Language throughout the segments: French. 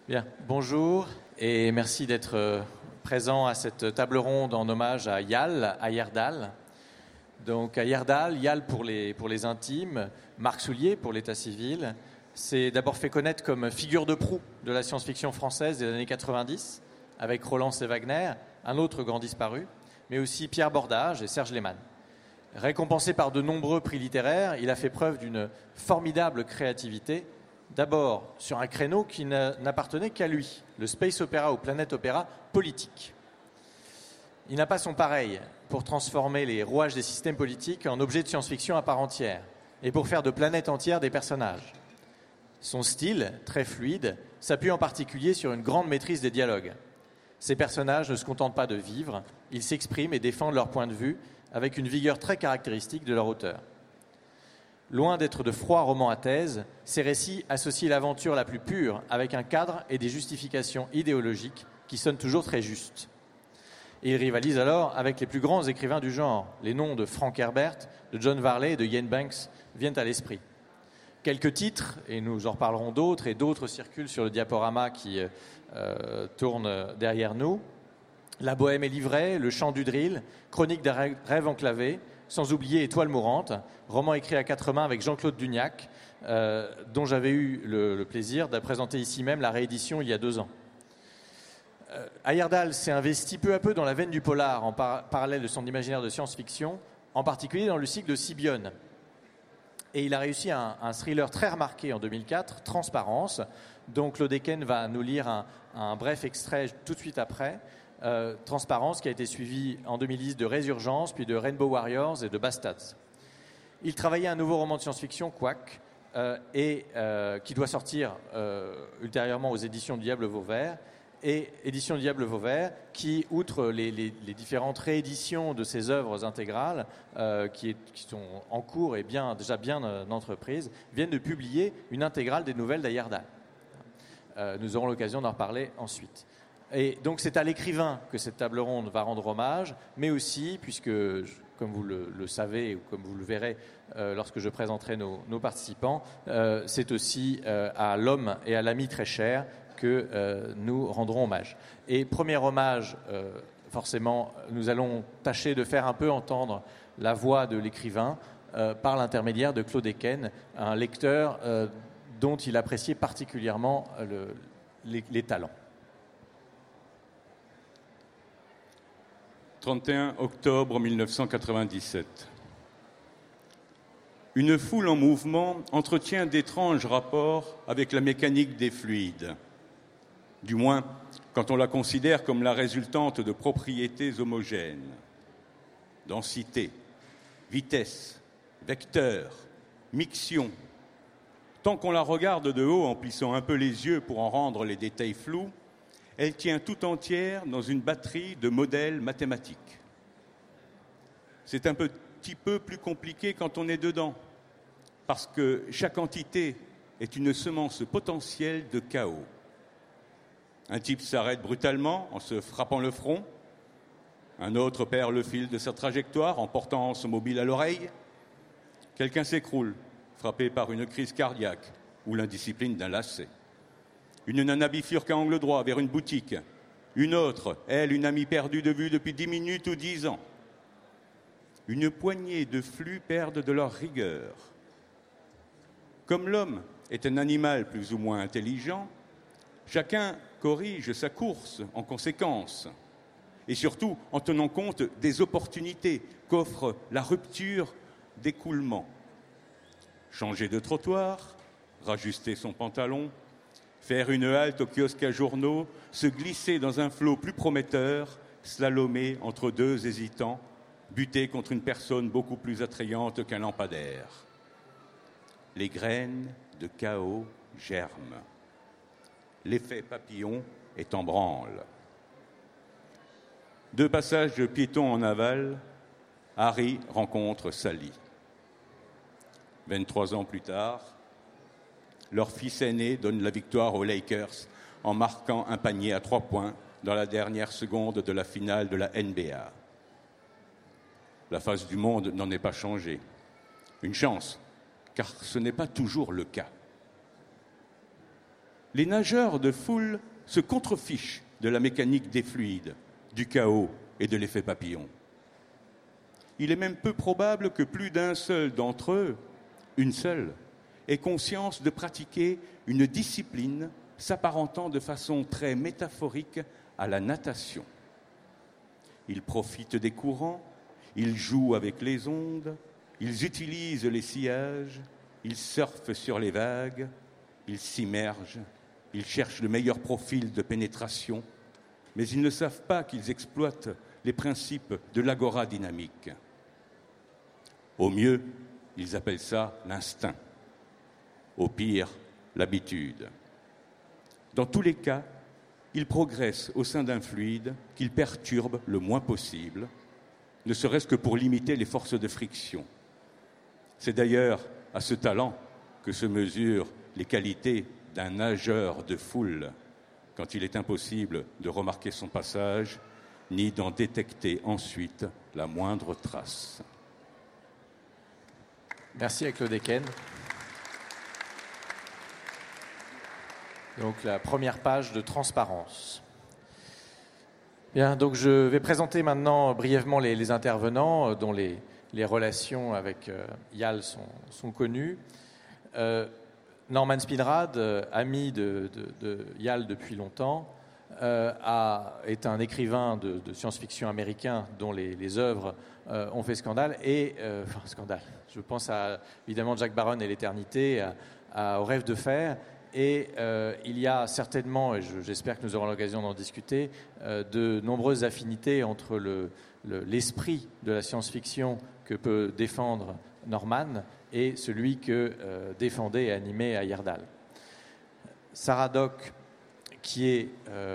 Bien, bonjour et merci d'être présent à cette table ronde en hommage à Yal, à Heyerdahl. Donc à Heyerdahl, Yal pour les intimes, Marc Soulier pour l'état civil, s'est d'abord fait connaître comme figure de proue de la science-fiction française des années 90, avec Roland C. Wagner, un autre grand disparu, mais aussi Pierre Bordage et Serge Lehmann. Récompensé par de nombreux prix littéraires, il a fait preuve d'une formidable créativité, d'abord sur un créneau qui n'appartenait qu'à lui, le space opéra ou planète opéra politique. Il n'a pas son pareil pour transformer les rouages des systèmes politiques en objets de science-fiction à part entière et pour faire de planètes entières des personnages. Son style, très fluide, s'appuie en particulier sur une grande maîtrise des dialogues. Ces personnages ne se contentent pas de vivre, ils s'expriment et défendent leur point de vue avec une vigueur très caractéristique de leur auteur. Loin d'être de froids romans à thèse, ces récits associent l'aventure la plus pure avec un cadre et des justifications idéologiques qui sonnent toujours très justes. Et il rivalise alors avec les plus grands écrivains du genre. Les noms de Frank Herbert, de John Varley et de Iain Banks viennent à l'esprit. Quelques titres, et nous en reparlerons d'autres, et d'autres circulent sur le diaporama qui tourne derrière nous. La Bohème est livrée, Le Chant du Drill, Chronique d'un rêve enclavé, sans oublier Étoile mourante, roman écrit à quatre mains avec Jean-Claude Dugnac, dont j'avais eu le plaisir de présenter ici même la réédition il y a 2 ans. Heyerdahl s'est investi peu à peu dans la veine du polar en parallèle de son imaginaire de science-fiction, en particulier dans le cycle de Sibyone. Et il a réussi un thriller très remarqué en 2004, Transparence, dont Claude Eken va nous lire un bref extrait tout de suite après. Transparence qui a été suivi en 2010 de Résurgence, puis de Rainbow Warriors et de Bastards. Il travaillait un nouveau roman de science-fiction, Quack, qui doit sortir ultérieurement aux éditions du Diable Vauvert, et éditions du Diable Vauvert qui, outre les différentes rééditions de ses œuvres intégrales qui sont en cours et déjà bien en entreprise, viennent de publier une intégrale des nouvelles d'Heyerdahl. Nous aurons l'occasion d'en reparler ensuite. Et donc c'est à l'écrivain que cette table ronde va rendre hommage, mais aussi, puisque, comme vous le savez ou comme vous le verrez lorsque je présenterai nos participants, c'est aussi à l'homme et à l'ami très cher que nous rendrons hommage. Et premier hommage, forcément, nous allons tâcher de faire un peu entendre la voix de l'écrivain par l'intermédiaire de Claude Eken, un lecteur dont il appréciait particulièrement les talents. 31 octobre 1997. Une foule en mouvement entretient d'étranges rapports avec la mécanique des fluides, du moins quand on la considère comme la résultante de propriétés homogènes. Densité, vitesse, vecteur, mixion. Tant qu'on la regarde de haut en plissant un peu les yeux pour en rendre les détails flous, elle tient tout entière dans une batterie de modèles mathématiques. C'est un petit peu plus compliqué quand on est dedans, parce que chaque entité est une semence potentielle de chaos. Un type s'arrête brutalement en se frappant le front, un autre perd le fil de sa trajectoire en portant son mobile à l'oreille, quelqu'un s'écroule, frappé par une crise cardiaque ou l'indiscipline d'un lacet. Une nana bifurque à angle droit vers une boutique. Une autre, elle, une amie perdue de vue depuis 10 minutes ou 10 ans. Une poignée de flux perdent de leur rigueur. Comme l'homme est un animal plus ou moins intelligent, chacun corrige sa course en conséquence. Et surtout en tenant compte des opportunités qu'offre la rupture d'écoulement. Changer de trottoir, rajuster son pantalon, faire une halte au kiosque à journaux, se glisser dans un flot plus prometteur, slalomer entre deux hésitants, buter contre une personne beaucoup plus attrayante qu'un lampadaire. Les graines de chaos germent. L'effet papillon est en branle. 2 passages de piétons en aval, Harry rencontre Sally. 23 ans plus tard, leur fils aîné donne la victoire aux Lakers en marquant un panier à 3 points dans la dernière seconde de la finale de la NBA. La face du monde n'en est pas changée. Une chance, car ce n'est pas toujours le cas. les nageurs de foule se contrefichent de la mécanique des fluides, du chaos et de l'effet papillon. Il est même peu probable que plus d'un seul d'entre eux, une seule, ait conscience de pratiquer une discipline s'apparentant de façon très métaphorique à la natation. Ils profitent des courants, ils jouent avec les ondes, ils utilisent les sillages, ils surfent sur les vagues, ils s'immergent, ils cherchent le meilleur profil de pénétration, mais ils ne savent pas qu'ils exploitent les principes de l'agora dynamique. Au mieux, ils appellent ça l'instinct. Au pire, l'habitude. Dans tous les cas, ils progressent au sein d'un fluide qu'ils perturbent le moins possible, ne serait-ce que pour limiter les forces de friction. C'est d'ailleurs à ce talent que se mesurent les qualités d'un nageur de foule, quand il est impossible de remarquer son passage, ni d'en détecter ensuite la moindre trace. Merci à Claude Eken. Donc la première page de transparence. Bien, donc je vais présenter maintenant brièvement les intervenants dont les relations avec YAL sont connues. Norman Spinrad, ami de YAL depuis longtemps, est un écrivain de science-fiction américain dont les œuvres ont fait scandale. Scandale. Je pense à évidemment Jack Barron et l'éternité, au Rêve de fer. Et il y a certainement, et j'espère que nous aurons l'occasion d'en discuter, de nombreuses affinités entre l'esprit de la science-fiction que peut défendre Norman et celui que défendait et animait Heyerdahl. Sarah Dock, qui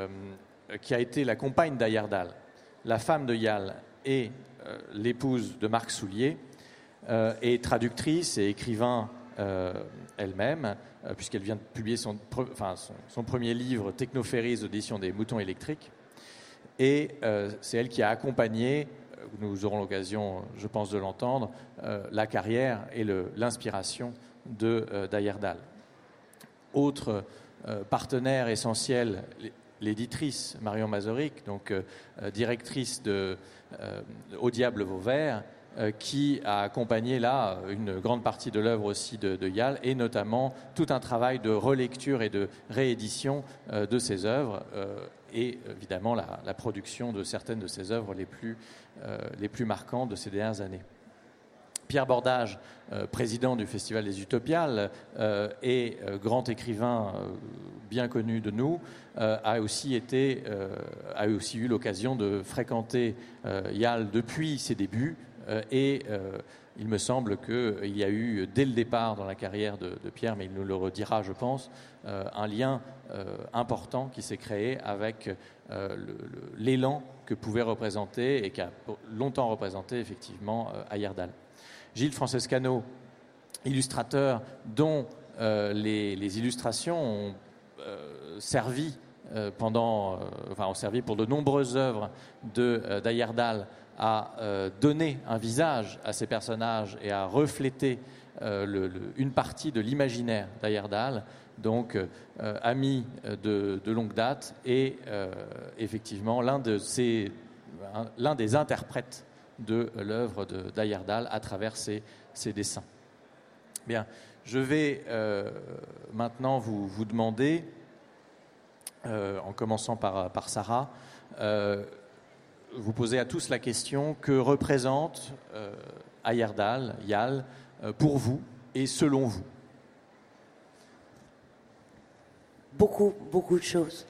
a été la compagne d'Heyerdahl, la femme de YAL et l'épouse de Marc Soulier, est traductrice et écrivain elle-même, puisqu'elle vient de publier son premier livre, Technoferries, audition des moutons électriques. Et c'est elle qui a accompagné, nous aurons l'occasion, je pense, de l'entendre, la carrière et l'inspiration d'Heyerdahl. Autre partenaire essentiel, l'éditrice Marion Masaryk, donc directrice Au Diable Vauvert, qui a accompagné là une grande partie de l'œuvre aussi de YAL, et notamment tout un travail de relecture et de réédition de ses œuvres, et évidemment la production de certaines de ses œuvres les plus marquantes de ces dernières années. Pierre Bordage, président du Festival des Utopiales et grand écrivain bien connu de nous, a aussi eu l'occasion de fréquenter YAL depuis ses débuts, et il me semble qu'il y a eu dès le départ dans la carrière de Pierre, mais il nous le redira je pense, un lien important qui s'est créé avec l'élan que pouvait représenter et qui a longtemps représenté effectivement Heyerdahl. Gilles Francescano, illustrateur dont les illustrations ont servi ont servi pour de nombreuses œuvres d'Heyerdahl à donner un visage à ces personnages et à refléter une partie de l'imaginaire d'Heyerdahl, donc ami de longue date et effectivement l'un des interprètes de l'œuvre d'Heyerdahl à travers ses dessins. Bien, je vais maintenant vous demander, en commençant par Sarah, vous poser à tous la question: que représente Heyerdahl, YAL, pour vous et selon vous? Beaucoup de choses.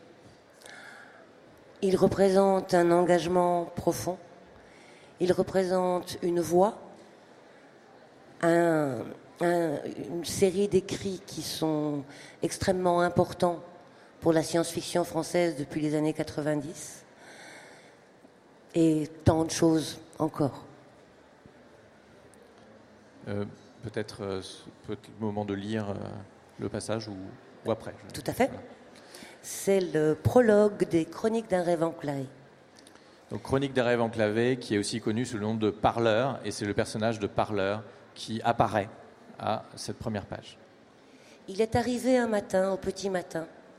Il représente un engagement profond. Il représente une voix, une série d'écrits qui sont extrêmement importants pour la science-fiction française depuis les années 90, et tant de choses encore. Peut-être le moment de lire le passage ou après. Tout à fait. Voilà. C'est le prologue des Chroniques d'un rêve enclavé. Donc, Chroniques d'un rêve enclavé, qui est aussi connu sous le nom de Parleur, et c'est le personnage de Parleur qui apparaît à cette première page. Il est arrivé un matin, au petit matin,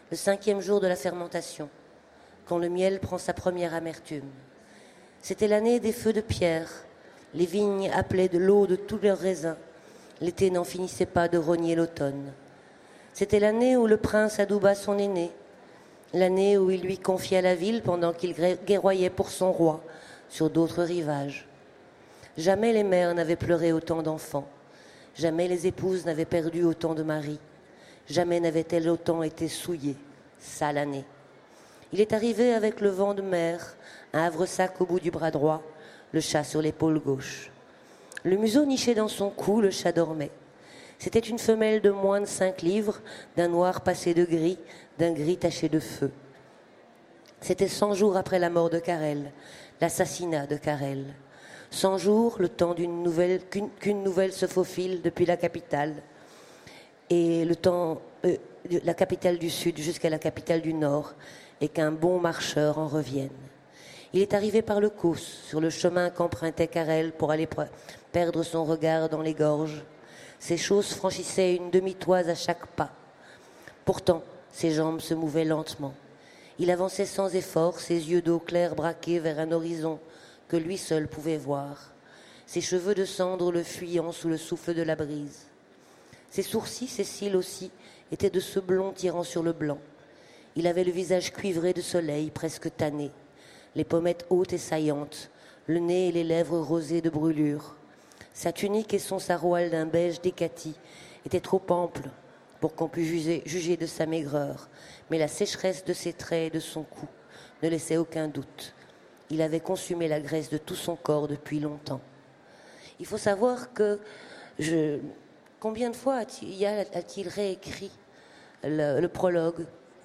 le 5e jour de la fermentation, quand le miel prend sa première amertume. C'était l'année des feux de pierre. Les vignes appelaient de l'eau de tous leurs raisins. L'été n'en finissait pas de rogner l'automne. C'était l'année où le prince adouba son aîné, l'année où il lui confia la ville pendant qu'il guerroyait pour son roi sur d'autres rivages. Jamais les mères n'avaient pleuré autant d'enfants. Jamais les épouses n'avaient perdu autant de maris. Jamais n'avaient-elles autant été souillées. Sale année. Il est arrivé avec le vent de mer, un havresac au bout du bras droit, le chat sur l'épaule gauche. Le museau niché dans son cou, le chat dormait. C'était une femelle de moins de 5 livres, d'un noir passé de gris, d'un gris taché de feu. C'était 100 jours après la mort de Carrel, l'assassinat de Carrel. 100 jours, le temps qu'une nouvelle se faufile depuis la capitale, et le temps de la capitale du Sud jusqu'à la capitale du Nord, et qu'un bon marcheur en revienne. Il est arrivé par le Causse, sur le chemin qu'empruntait Carrel pour aller perdre son regard dans les gorges. Ses choses franchissaient une demi-toise à chaque pas. Pourtant, ses jambes se mouvaient lentement. Il avançait sans effort, ses yeux d'eau claire braqués vers un horizon que lui seul pouvait voir. Ses cheveux de cendre le fuyant sous le souffle de la brise. Ses sourcils, ses cils aussi, étaient de ce blond tirant sur le blanc. Il avait le visage cuivré de soleil, presque tanné, les pommettes hautes et saillantes, le nez et les lèvres rosées de brûlure. Sa tunique et son saroual d'un beige décati étaient trop amples pour qu'on puisse juger de sa maigreur, mais la sécheresse de ses traits et de son cou ne laissait aucun doute. Il avait consumé la graisse de tout son corps depuis longtemps. Il faut savoir que combien de fois a-t-il réécrit le prologue ?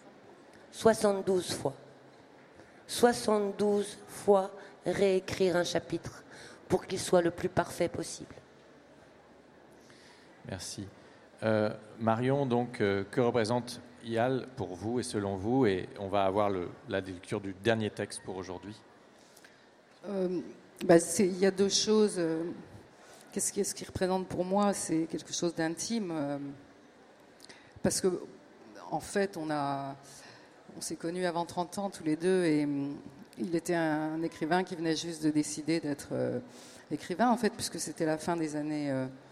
72 fois. 72 fois réécrire un chapitre pour qu'il soit le plus parfait possible. Merci. Marion, donc, que représente Yal pour vous et selon vous? Et on va avoir la lecture du dernier texte pour aujourd'hui. Il y a deux choses. Qu'est-ce qui représente pour moi? C'est quelque chose d'intime. Parce que, en fait, on s'est connus avant 30 ans tous les deux et il était un écrivain qui venait juste de décider d'être écrivain, en fait, puisque c'était la fin des années...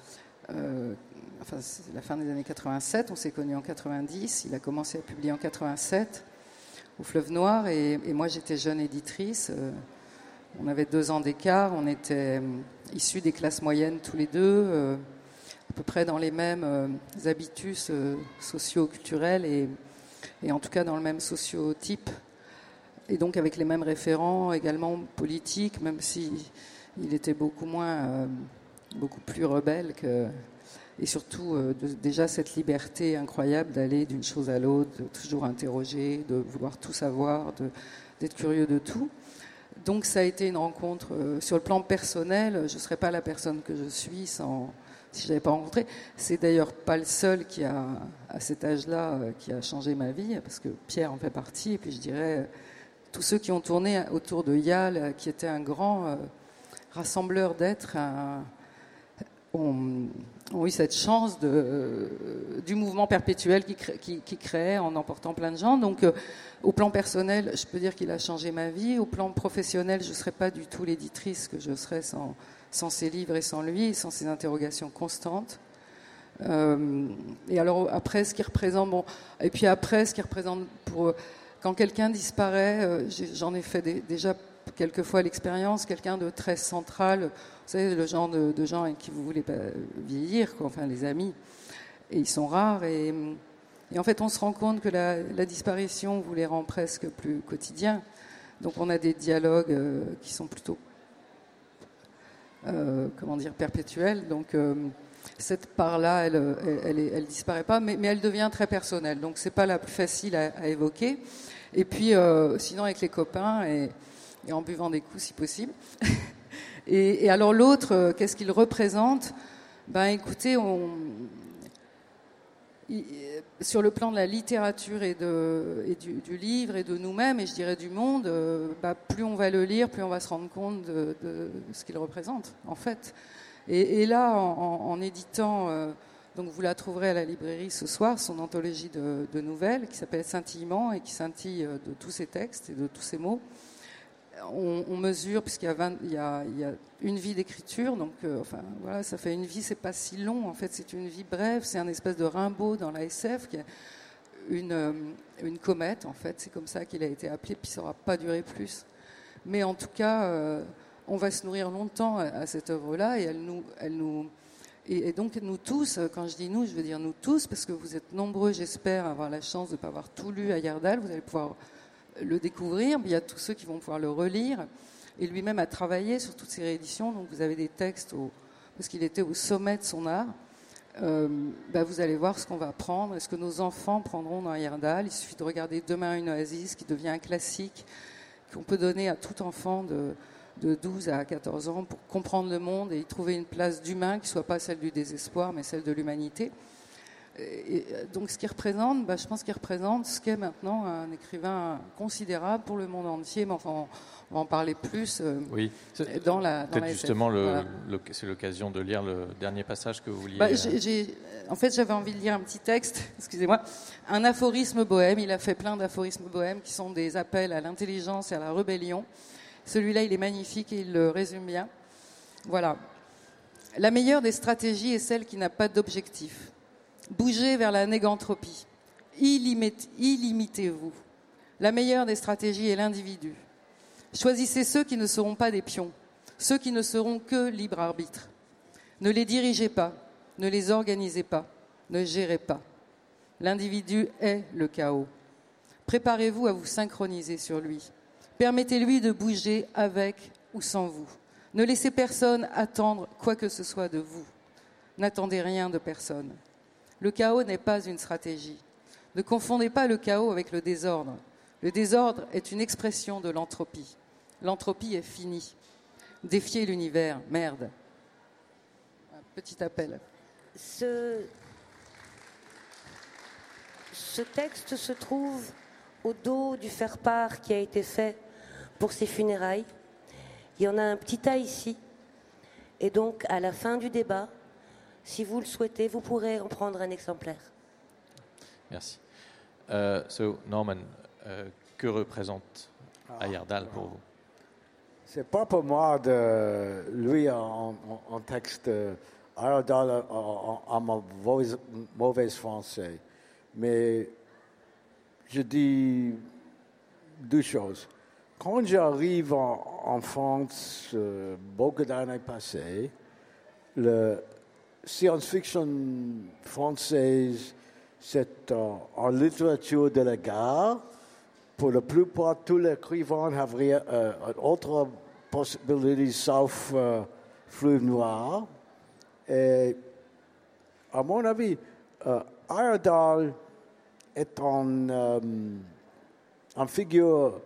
la fin des années 87, on s'est connus en 90, il a commencé à publier en 87 au Fleuve Noir et moi j'étais jeune éditrice, on avait 2 ans d'écart, on était issus des classes moyennes tous les deux, à peu près dans les mêmes habitus socio-culturels et en tout cas dans le même sociotype et donc avec les mêmes référents également politiques, même si il était beaucoup plus rebelle et surtout déjà cette liberté incroyable d'aller d'une chose à l'autre, de toujours interroger, de vouloir tout savoir, d'être curieux de tout. Donc ça a été une rencontre sur le plan personnel. Je ne serais pas la personne que je suis si je l'avais pas rencontré. C'est d'ailleurs pas le seul qui a, à cet âge-là, qui a changé ma vie, parce que Pierre en fait partie. Et puis je dirais tous ceux qui ont tourné autour de Yal, qui était un grand rassembleur d'êtres, ont eu cette chance du mouvement perpétuel qui créait en emportant plein de gens. Donc, au plan personnel, je peux dire qu'il a changé ma vie. Au plan professionnel, je ne serais pas du tout l'éditrice que je serais sans ses livres et sans lui, et sans ses interrogations constantes. Et alors, après, ce qui représente... quand quelqu'un disparaît, j'en ai fait déjà quelquefois l'expérience, quelqu'un de très central, vous savez, le genre de gens avec qui vous voulez pas vieillir, quoi, enfin les amis, et ils sont rares, et en fait on se rend compte que la disparition vous les rend presque plus quotidiens, donc on a des dialogues qui sont plutôt, perpétuels, donc cette part-là, elle disparaît pas, mais elle devient très personnelle, donc c'est pas la plus facile à évoquer, et puis sinon avec les copains, et en buvant des coups si possible. Et alors l'autre, qu'est-ce qu'il représente? Écoutez, sur le plan de la littérature et du livre et de nous-mêmes, et je dirais du monde, plus on va le lire, plus on va se rendre compte de ce qu'il représente, en fait. Et là, en éditant Donc vous la trouverez à la librairie ce soir, son anthologie de nouvelles qui s'appelle Scintillement et qui scintille de tous ses textes et de tous ses mots. On mesure, puisqu'il y a une vie d'écriture, donc voilà, ça fait une vie, c'est pas si long, en fait, c'est une vie brève, c'est un espèce de Rimbaud dans la SF, qui est une comète, en fait, c'est comme ça qu'il a été appelé, puis ça n'aura pas duré plus. Mais en tout cas, on va se nourrir longtemps à cette œuvre-là, et et donc nous tous, quand je dis nous, je veux dire nous tous, parce que vous êtes nombreux, j'espère, à avoir la chance de ne pas avoir tout lu à Heyerdahl, vous allez pouvoir le découvrir, mais il y a tous ceux qui vont pouvoir le relire, et lui-même a travaillé sur toutes ces rééditions, donc vous avez des textes, parce qu'il était au sommet de son art. Vous allez voir ce qu'on va prendre, et ce que nos enfants prendront dans Heyerdahl. Il suffit de regarder Demain une oasis, qui devient un classique, qu'on peut donner à tout enfant de 12 à 14 ans pour comprendre le monde et y trouver une place d'humain qui ne soit pas celle du désespoir, mais celle de l'humanité. Et donc ce qu'il représente, je pense qu'il représente ce qu'est maintenant un écrivain considérable pour le monde entier, mais enfin on va en parler plus oui. dans la justement, voilà. C'est l'occasion de lire le dernier passage que vous vouliez. En fait, j'avais envie de lire un petit texte, excusez-moi, un aphorisme bohème. Il a fait plein d'aphorismes bohèmes qui sont des appels à l'intelligence et à la rébellion. Celui-là, il est magnifique et il le résume bien. Voilà. La meilleure des stratégies est celle qui n'a pas d'objectif. Bougez vers la négantropie. Illimitez-vous. La meilleure des stratégies est l'individu. Choisissez ceux qui ne seront pas des pions, ceux qui ne seront que libre arbitre. Ne les dirigez pas, ne les organisez pas, ne gérez pas. L'individu est le chaos. Préparez-vous à vous synchroniser sur lui. Permettez-lui de bouger avec ou sans vous. Ne laissez personne attendre quoi que ce soit de vous. N'attendez rien de personne. Le chaos n'est pas une stratégie. Ne confondez pas le chaos avec le désordre. Le désordre est une expression de l'entropie. L'entropie est finie. Défiez l'univers, merde. Un petit appel. Ce texte se trouve au dos du faire-part qui a été fait pour ses funérailles. Il y en a un petit tas ici. Et donc, à la fin du débat, si vous le souhaitez, vous pourrez en prendre un exemplaire. Merci. Norman, que représente Heyerdahl pour vous? C'est pas pour moi de lui en texte Heyerdahl en mauvais français, mais je dis deux choses. Quand j'arrive en France, beaucoup d'années passées, la science-fiction française, c'est en littérature de la guerre. Pour la plupart, tous les écrivains avaient autre possibilité sauf Fleuve Noir. Et à mon avis, Heyerdahl est en figure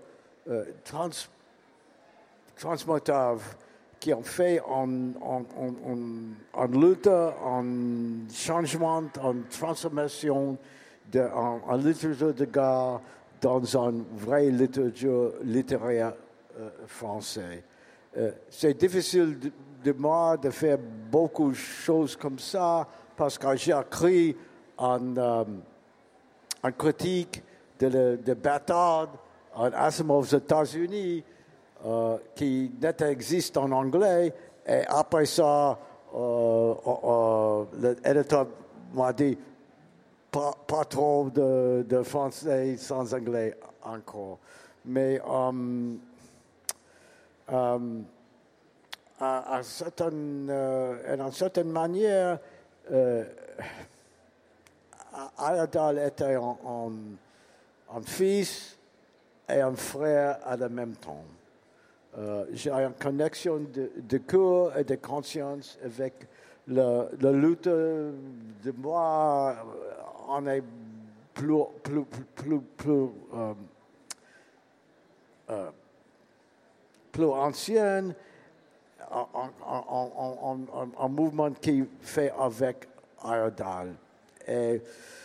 transmotive qui en fait en lutte, en changement, en transformation en littérature de guerre dans une vraie littérature littéraire française. C'est difficile de moi de faire beaucoup de choses comme ça parce que j'ai écrit en critique de Bâtard en Asimov aux États-Unis qui n'existe en anglais. Et après ça, l'éditeur m'a dit pas trop de français sans anglais encore. Mais d'une certaine manière, Heyerdahl était un fils et un frère à la même temps. J'ai une connexion de cœur et de conscience avec la lutte de moi. On est plus ancienne, un mouvement qui fait avec Heyerdahl. Et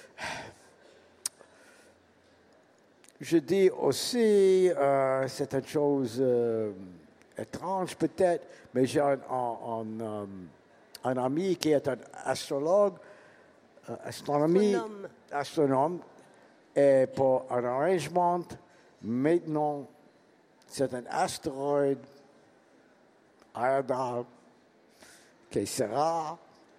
je dis aussi, c'est une chose étrange peut-être, mais j'ai un ami qui est un astrologue astronome, et pour un arrangement, maintenant, c'est un astéroïde, Heyerdahl, qui sera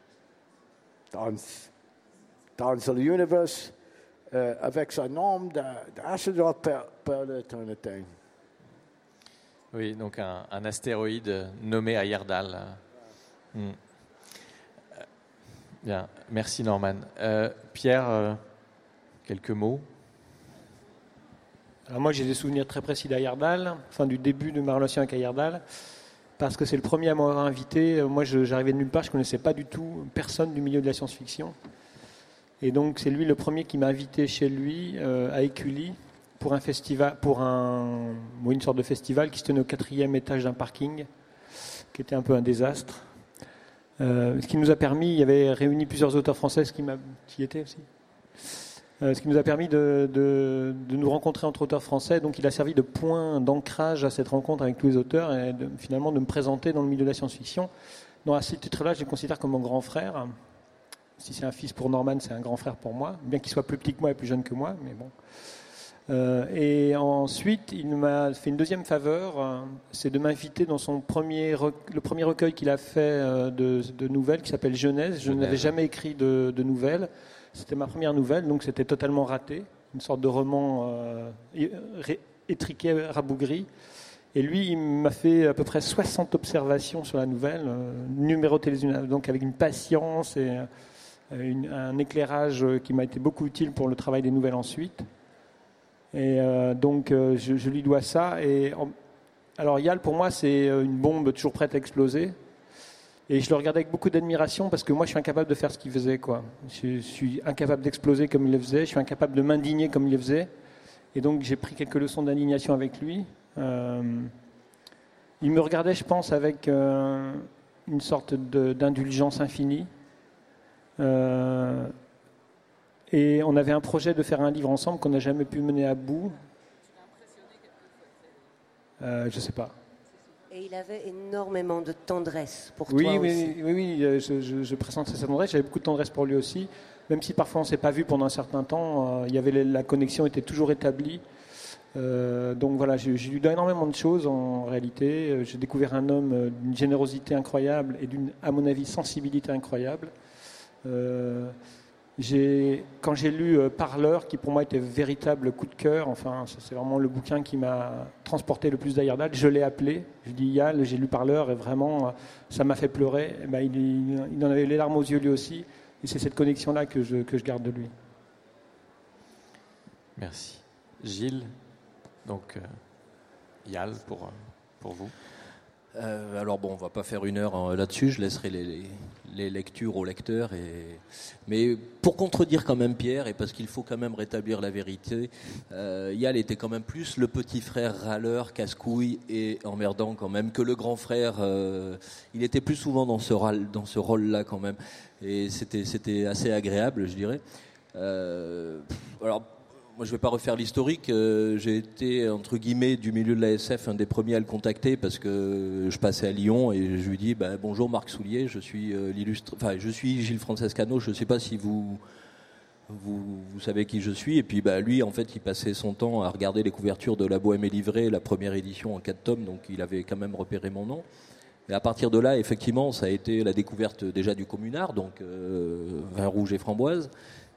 dans l'univers avec son nom d'astéroïde pour l'éternité. Oui, donc un astéroïde nommé Heyerdahl. Bien, merci Norman. Pierre, quelques mots? Alors moi j'ai des souvenirs très précis d'Heyerdahl, enfin du début de ma relation avec Heyerdahl, parce que c'est le premier à m'avoir invité. Moi j'arrivais de nulle part, je ne connaissais pas du tout personne du milieu de la science-fiction. Et donc c'est lui le premier qui m'a invité chez lui à Écully pour un festival, une sorte de festival qui se tenait au 4e étage d'un parking, qui était un peu un désastre. Ce qui nous a permis, il y avait réuni plusieurs auteurs français, qui y était aussi. Ce qui nous a permis de nous rencontrer entre auteurs français. Donc il a servi de point d'ancrage à cette rencontre avec tous les auteurs et finalement de me présenter dans le milieu de la science-fiction. Donc à ce titre-là, je le considère comme mon grand frère. Si c'est un fils pour Norman, c'est un grand frère pour moi, bien qu'il soit plus petit que moi et plus jeune que moi, mais bon. Et ensuite, il m'a fait une deuxième faveur, c'est de m'inviter dans le premier recueil qu'il a fait de nouvelles, qui s'appelle Genèse. Je n'avais jamais écrit de nouvelles. C'était ma première nouvelle, donc c'était totalement raté. Une sorte de roman étriqué, rabougri. Et lui, il m'a fait à peu près 60 observations sur la nouvelle, numérotées les unes, donc avec une patience et un éclairage qui m'a été beaucoup utile pour le travail des nouvelles ensuite. Et donc je lui dois ça. Alors Yal, pour moi, c'est une bombe toujours prête à exploser. Et je le regardais avec beaucoup d'admiration parce que moi, je suis incapable de faire ce qu'il faisait, quoi. Je suis incapable d'exploser comme il le faisait. Je suis incapable de m'indigner comme il le faisait. Et donc, j'ai pris quelques leçons d'indignation avec lui. Il me regardait, je pense, avec une sorte d'indulgence infinie. Et on avait un projet de faire un livre ensemble qu'on n'a jamais pu mener à bout. Je sais pas. Et il avait énormément de tendresse pour toi aussi. Oui, je pressentais sa tendresse. J'avais beaucoup de tendresse pour lui aussi. Même si parfois on ne s'est pas vu pendant un certain temps, la connexion était toujours établie. Donc voilà, je lui dois énormément de choses en réalité. J'ai découvert un homme d'une générosité incroyable et à mon avis, sensibilité incroyable. Quand j'ai lu Parleur, qui pour moi était un véritable coup de cœur, enfin c'est vraiment le bouquin qui m'a transporté le plus d'Heyerdahl, je l'ai appelé, je dis Yal, j'ai lu Parleur et vraiment ça m'a fait pleurer. Et ben, il en avait les larmes aux yeux lui aussi, et c'est cette connexion-là que je garde de lui. Merci. Gilles, donc Yal pour vous. Alors bon, on va pas faire une heure là-dessus, je laisserai les lectures aux lecteurs. Mais pour contredire quand même Pierre, et parce qu'il faut quand même rétablir la vérité, Yal était quand même plus le petit frère râleur, casse-couille et emmerdant quand même que le grand frère. Il était plus souvent dans ce rôle-là quand même, et c'était assez agréable, je dirais. Alors. Moi, je ne vais pas refaire l'historique. J'ai été, entre guillemets, du milieu de la SF, un des premiers à le contacter parce que je passais à Lyon et je lui dis bonjour Marc Soulier, je suis je suis Gilles Francescano. Je ne sais pas si vous savez qui je suis. Et puis lui, en fait, il passait son temps à regarder les couvertures de La Bohème est livrée, la première édition en 4 tomes, donc il avait quand même repéré mon nom. Et à partir de là, effectivement, ça a été la découverte déjà du communard, donc vin rouge et framboise.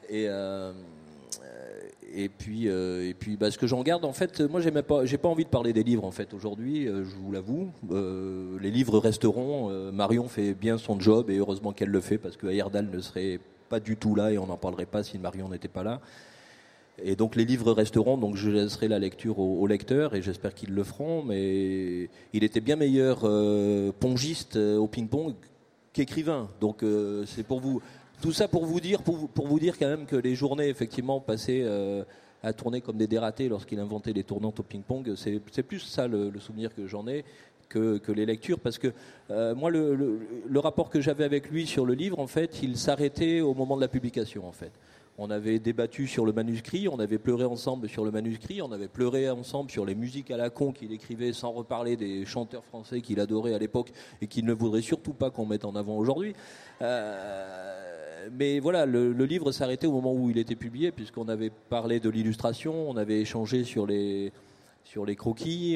Et puis, ce que j'en garde, en fait, moi, j'ai pas envie de parler des livres, en fait, aujourd'hui, je vous l'avoue. Les livres resteront. Marion fait bien son job, et heureusement qu'elle le fait, parce que Heyerdahl ne serait pas du tout là, et on n'en parlerait pas si Marion n'était pas là. Et donc, les livres resteront, donc je laisserai la lecture aux lecteurs, et j'espère qu'ils le feront, mais il était bien meilleur pongiste au ping-pong qu'écrivain. Donc, c'est pour vous... Tout ça pour vous dire quand même que les journées effectivement passées à tourner comme des dératés lorsqu'il inventait les tournantes au ping-pong, c'est plus ça le souvenir que j'en ai que les lectures, parce que moi le rapport que j'avais avec lui sur le livre, en fait, il s'arrêtait au moment de la publication, en fait. On avait débattu sur le manuscrit, on avait pleuré ensemble sur le manuscrit, on avait pleuré ensemble sur les musiques à la con qu'il écrivait, sans reparler des chanteurs français qu'il adorait à l'époque et qu'il ne voudrait surtout pas qu'on mette en avant aujourd'hui. Mais voilà, le livre s'arrêtait au moment où il était publié, puisqu'on avait parlé de l'illustration, on avait échangé sur les croquis,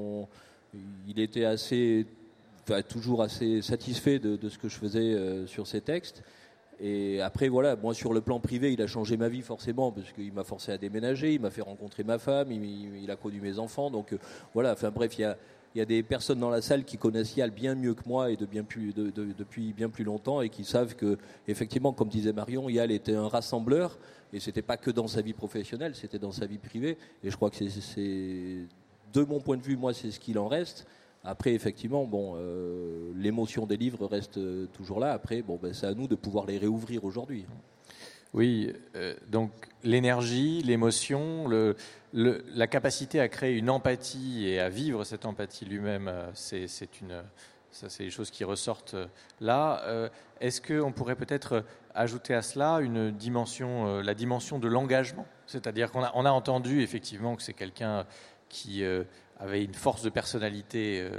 il était toujours assez satisfait de ce que je faisais sur ces textes. Et après, voilà, moi sur le plan privé, il a changé ma vie forcément, parce qu'il m'a forcé à déménager, il m'a fait rencontrer ma femme, il a connu mes enfants. Donc voilà, enfin bref, il y a des personnes dans la salle qui connaissent Yal bien mieux que moi et depuis bien plus longtemps, et qui savent que, effectivement, comme disait Marion, Yal était un rassembleur, et c'était pas que dans sa vie professionnelle, c'était dans sa vie privée. Et je crois que c'est de mon point de vue, moi, c'est ce qu'il en reste. Après, effectivement, l'émotion des livres reste toujours là. Après, c'est à nous de pouvoir les réouvrir aujourd'hui. Oui, donc l'énergie, l'émotion, la capacité à créer une empathie et à vivre cette empathie lui-même, c'est des choses qui ressortent là. Est-ce qu'on pourrait peut-être ajouter à cela la dimension de l'engagement ? C'est-à-dire qu'on a entendu effectivement que c'est quelqu'un qui avait une force de personnalité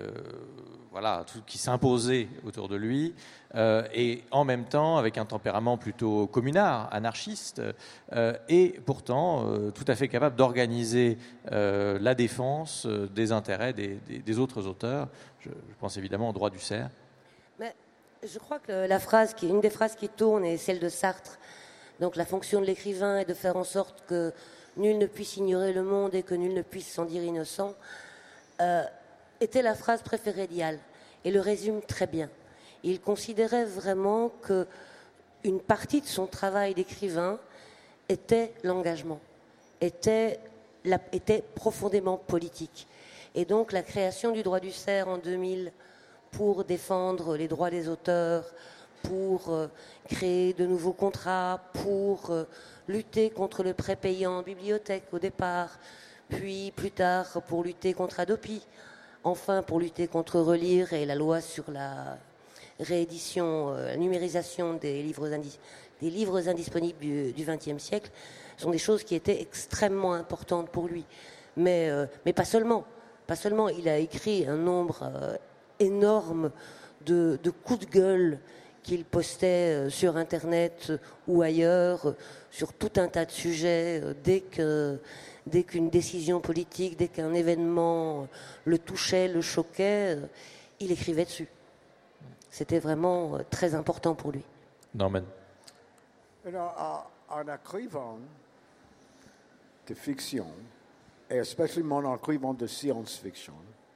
qui s'imposait autour de lui, et en même temps avec un tempérament plutôt communard, anarchiste, et pourtant tout à fait capable d'organiser la défense des intérêts des autres auteurs. Je pense évidemment au droit du cerf. Mais je crois que une des phrases qui tourne est celle de Sartre. Donc la fonction de l'écrivain est de faire en sorte que nul ne puisse ignorer le monde et que nul ne puisse s'en dire innocent, était la phrase préférée d'Yal, et le résume très bien. Il considérait vraiment qu'une partie de son travail d'écrivain était l'engagement, était profondément politique. Et donc la création du droit du cerf en 2000 pour défendre les droits des auteurs, pour créer de nouveaux contrats, pour lutter contre le prêt payant en bibliothèque au départ, puis plus tard pour lutter contre Adopi, enfin pour lutter contre Relire et la loi sur la réédition, la numérisation des livres indisponibles du XXe siècle, sont des choses qui étaient extrêmement importantes pour lui. Mais pas seulement. Pas seulement. Il a écrit un nombre énorme de coups de gueule qu'il postait sur Internet ou ailleurs, sur tout un tas de sujets, dès qu'une décision politique, dès qu'un événement le touchait, le choquait, il écrivait dessus. C'était vraiment très important pour lui. Norman. En écrivant de fiction, et especially en écrivant de science-fiction,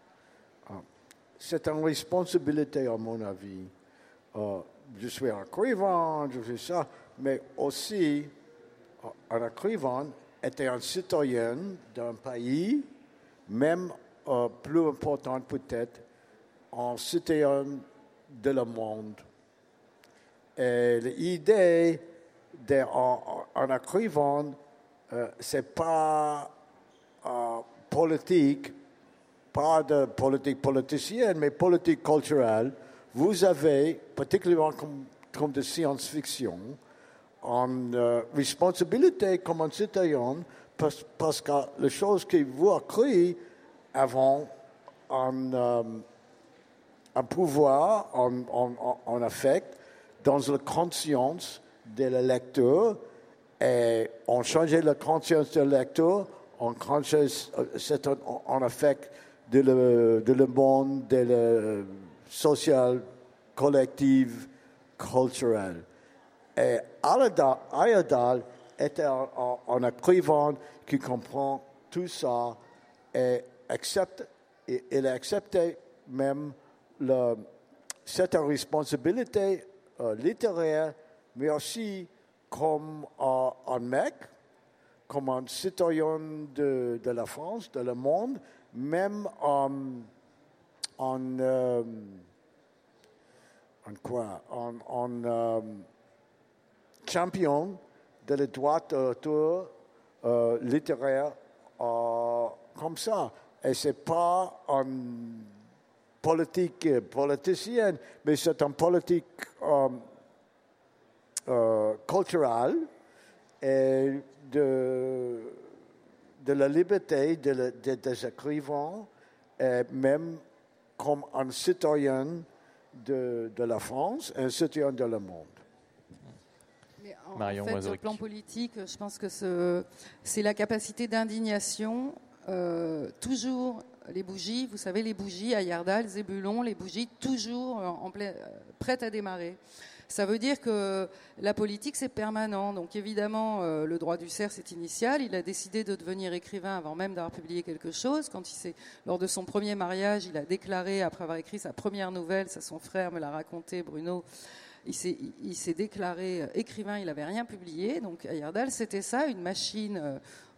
c'est une responsabilité, à mon avis. Je suis un écrivain, je fais ça, mais aussi, un écrivain était un citoyen d'un pays, même plus important peut-être, un citoyen de le monde. Et l'idée d'un écrivain, c'est pas politique, pas de politique politicienne, mais politique culturelle. Vous avez, particulièrement comme de science-fiction, une responsabilité comme un citoyen, parce que les choses que vous écrivez avant un pouvoir, en affect, dans la conscience de le lecteur, et on change la conscience du lecteur, on change en affect de le monde, de le social, collectif, culturel. Et Heyerdahl était un écrivain qui comprend tout ça et il a accepté même cette responsabilité littéraire, mais aussi comme un mec, comme un citoyen de la France, de le monde, même en champion de les droits d'auteur littéraire comme ça. Et ce n'est pas une politique politicienne, mais c'est une politique culturelle et de la liberté des écrivains, et même comme un citoyen de la France, un citoyen de le monde. Marion En fait, sur le Moiseric. plan politique, je pense que c'est la capacité d'indignation. Toujours les bougies, vous savez, les bougies à Yardal, Zébulon, les bougies toujours prêtes à démarrer. Ça veut dire que la politique, c'est permanent. Donc évidemment, le droit du cerf, c'est initial. Il a décidé de devenir écrivain avant même d'avoir publié quelque chose. Lors de son premier mariage, il a déclaré, après avoir écrit sa première nouvelle, ça son frère me l'a raconté, Bruno, il s'est déclaré écrivain, il n'avait rien publié. Donc à Yardal, c'était ça, une machine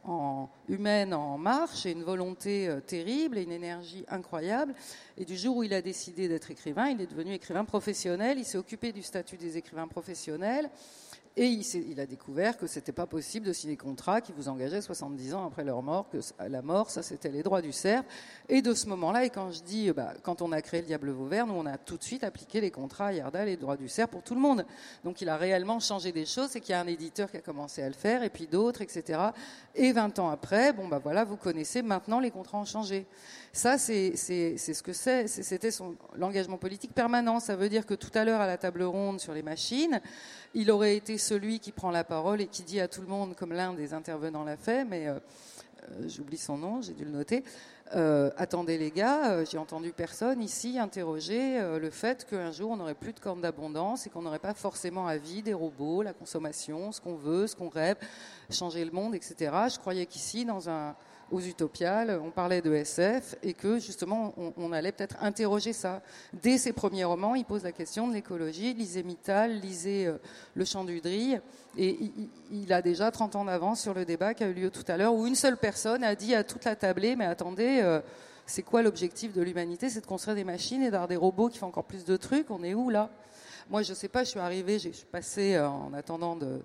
humaine en marche et une volonté terrible et une énergie incroyable. Et du jour où il a décidé d'être écrivain, il est devenu écrivain professionnel. Il s'est occupé du statut des écrivains professionnels. Et il a découvert que c'était pas possible de signer des contrats qui vous engageaient 70 ans après leur mort, que la mort, ça c'était les droits du cerf. Et de ce moment-là, et quand je dis, quand on a créé le Diable Vauvert, nous on a tout de suite appliqué les contrats à Yardal et les droits du cerf pour tout le monde. Donc il a réellement changé des choses, c'est qu'il y a un éditeur qui a commencé à le faire, et puis d'autres, etc. Et 20 ans après, voilà, vous connaissez, maintenant les contrats ont changé. Ça, c'est ce que c'était l'engagement politique permanent. Ça veut dire que tout à l'heure, à la table ronde sur les machines, il aurait été celui qui prend la parole et qui dit à tout le monde, comme l'un des intervenants l'a fait, mais j'oublie son nom, j'ai dû le noter, attendez les gars, j'ai entendu personne ici interroger le fait qu'un jour on n'aurait plus de corne d'abondance et qu'on n'aurait pas forcément à vie des robots, la consommation, ce qu'on veut, ce qu'on rêve, changer le monde, etc. Je croyais qu'ici, aux Utopiales, on parlait de SF et que justement on allait peut-être interroger ça. Dès ses premiers romans, il pose la question de l'écologie. Lisez Mittal, lisez Le Chant du Drille, et il a déjà 30 ans d'avance sur le débat qui a eu lieu tout à l'heure, où une seule personne a dit à toute la tablée, mais attendez, c'est quoi l'objectif de l'humanité? C'est de construire des machines et d'avoir des robots qui font encore plus de trucs. On est où là? Moi je sais pas, je suis arrivée, je suis passée en attendant de...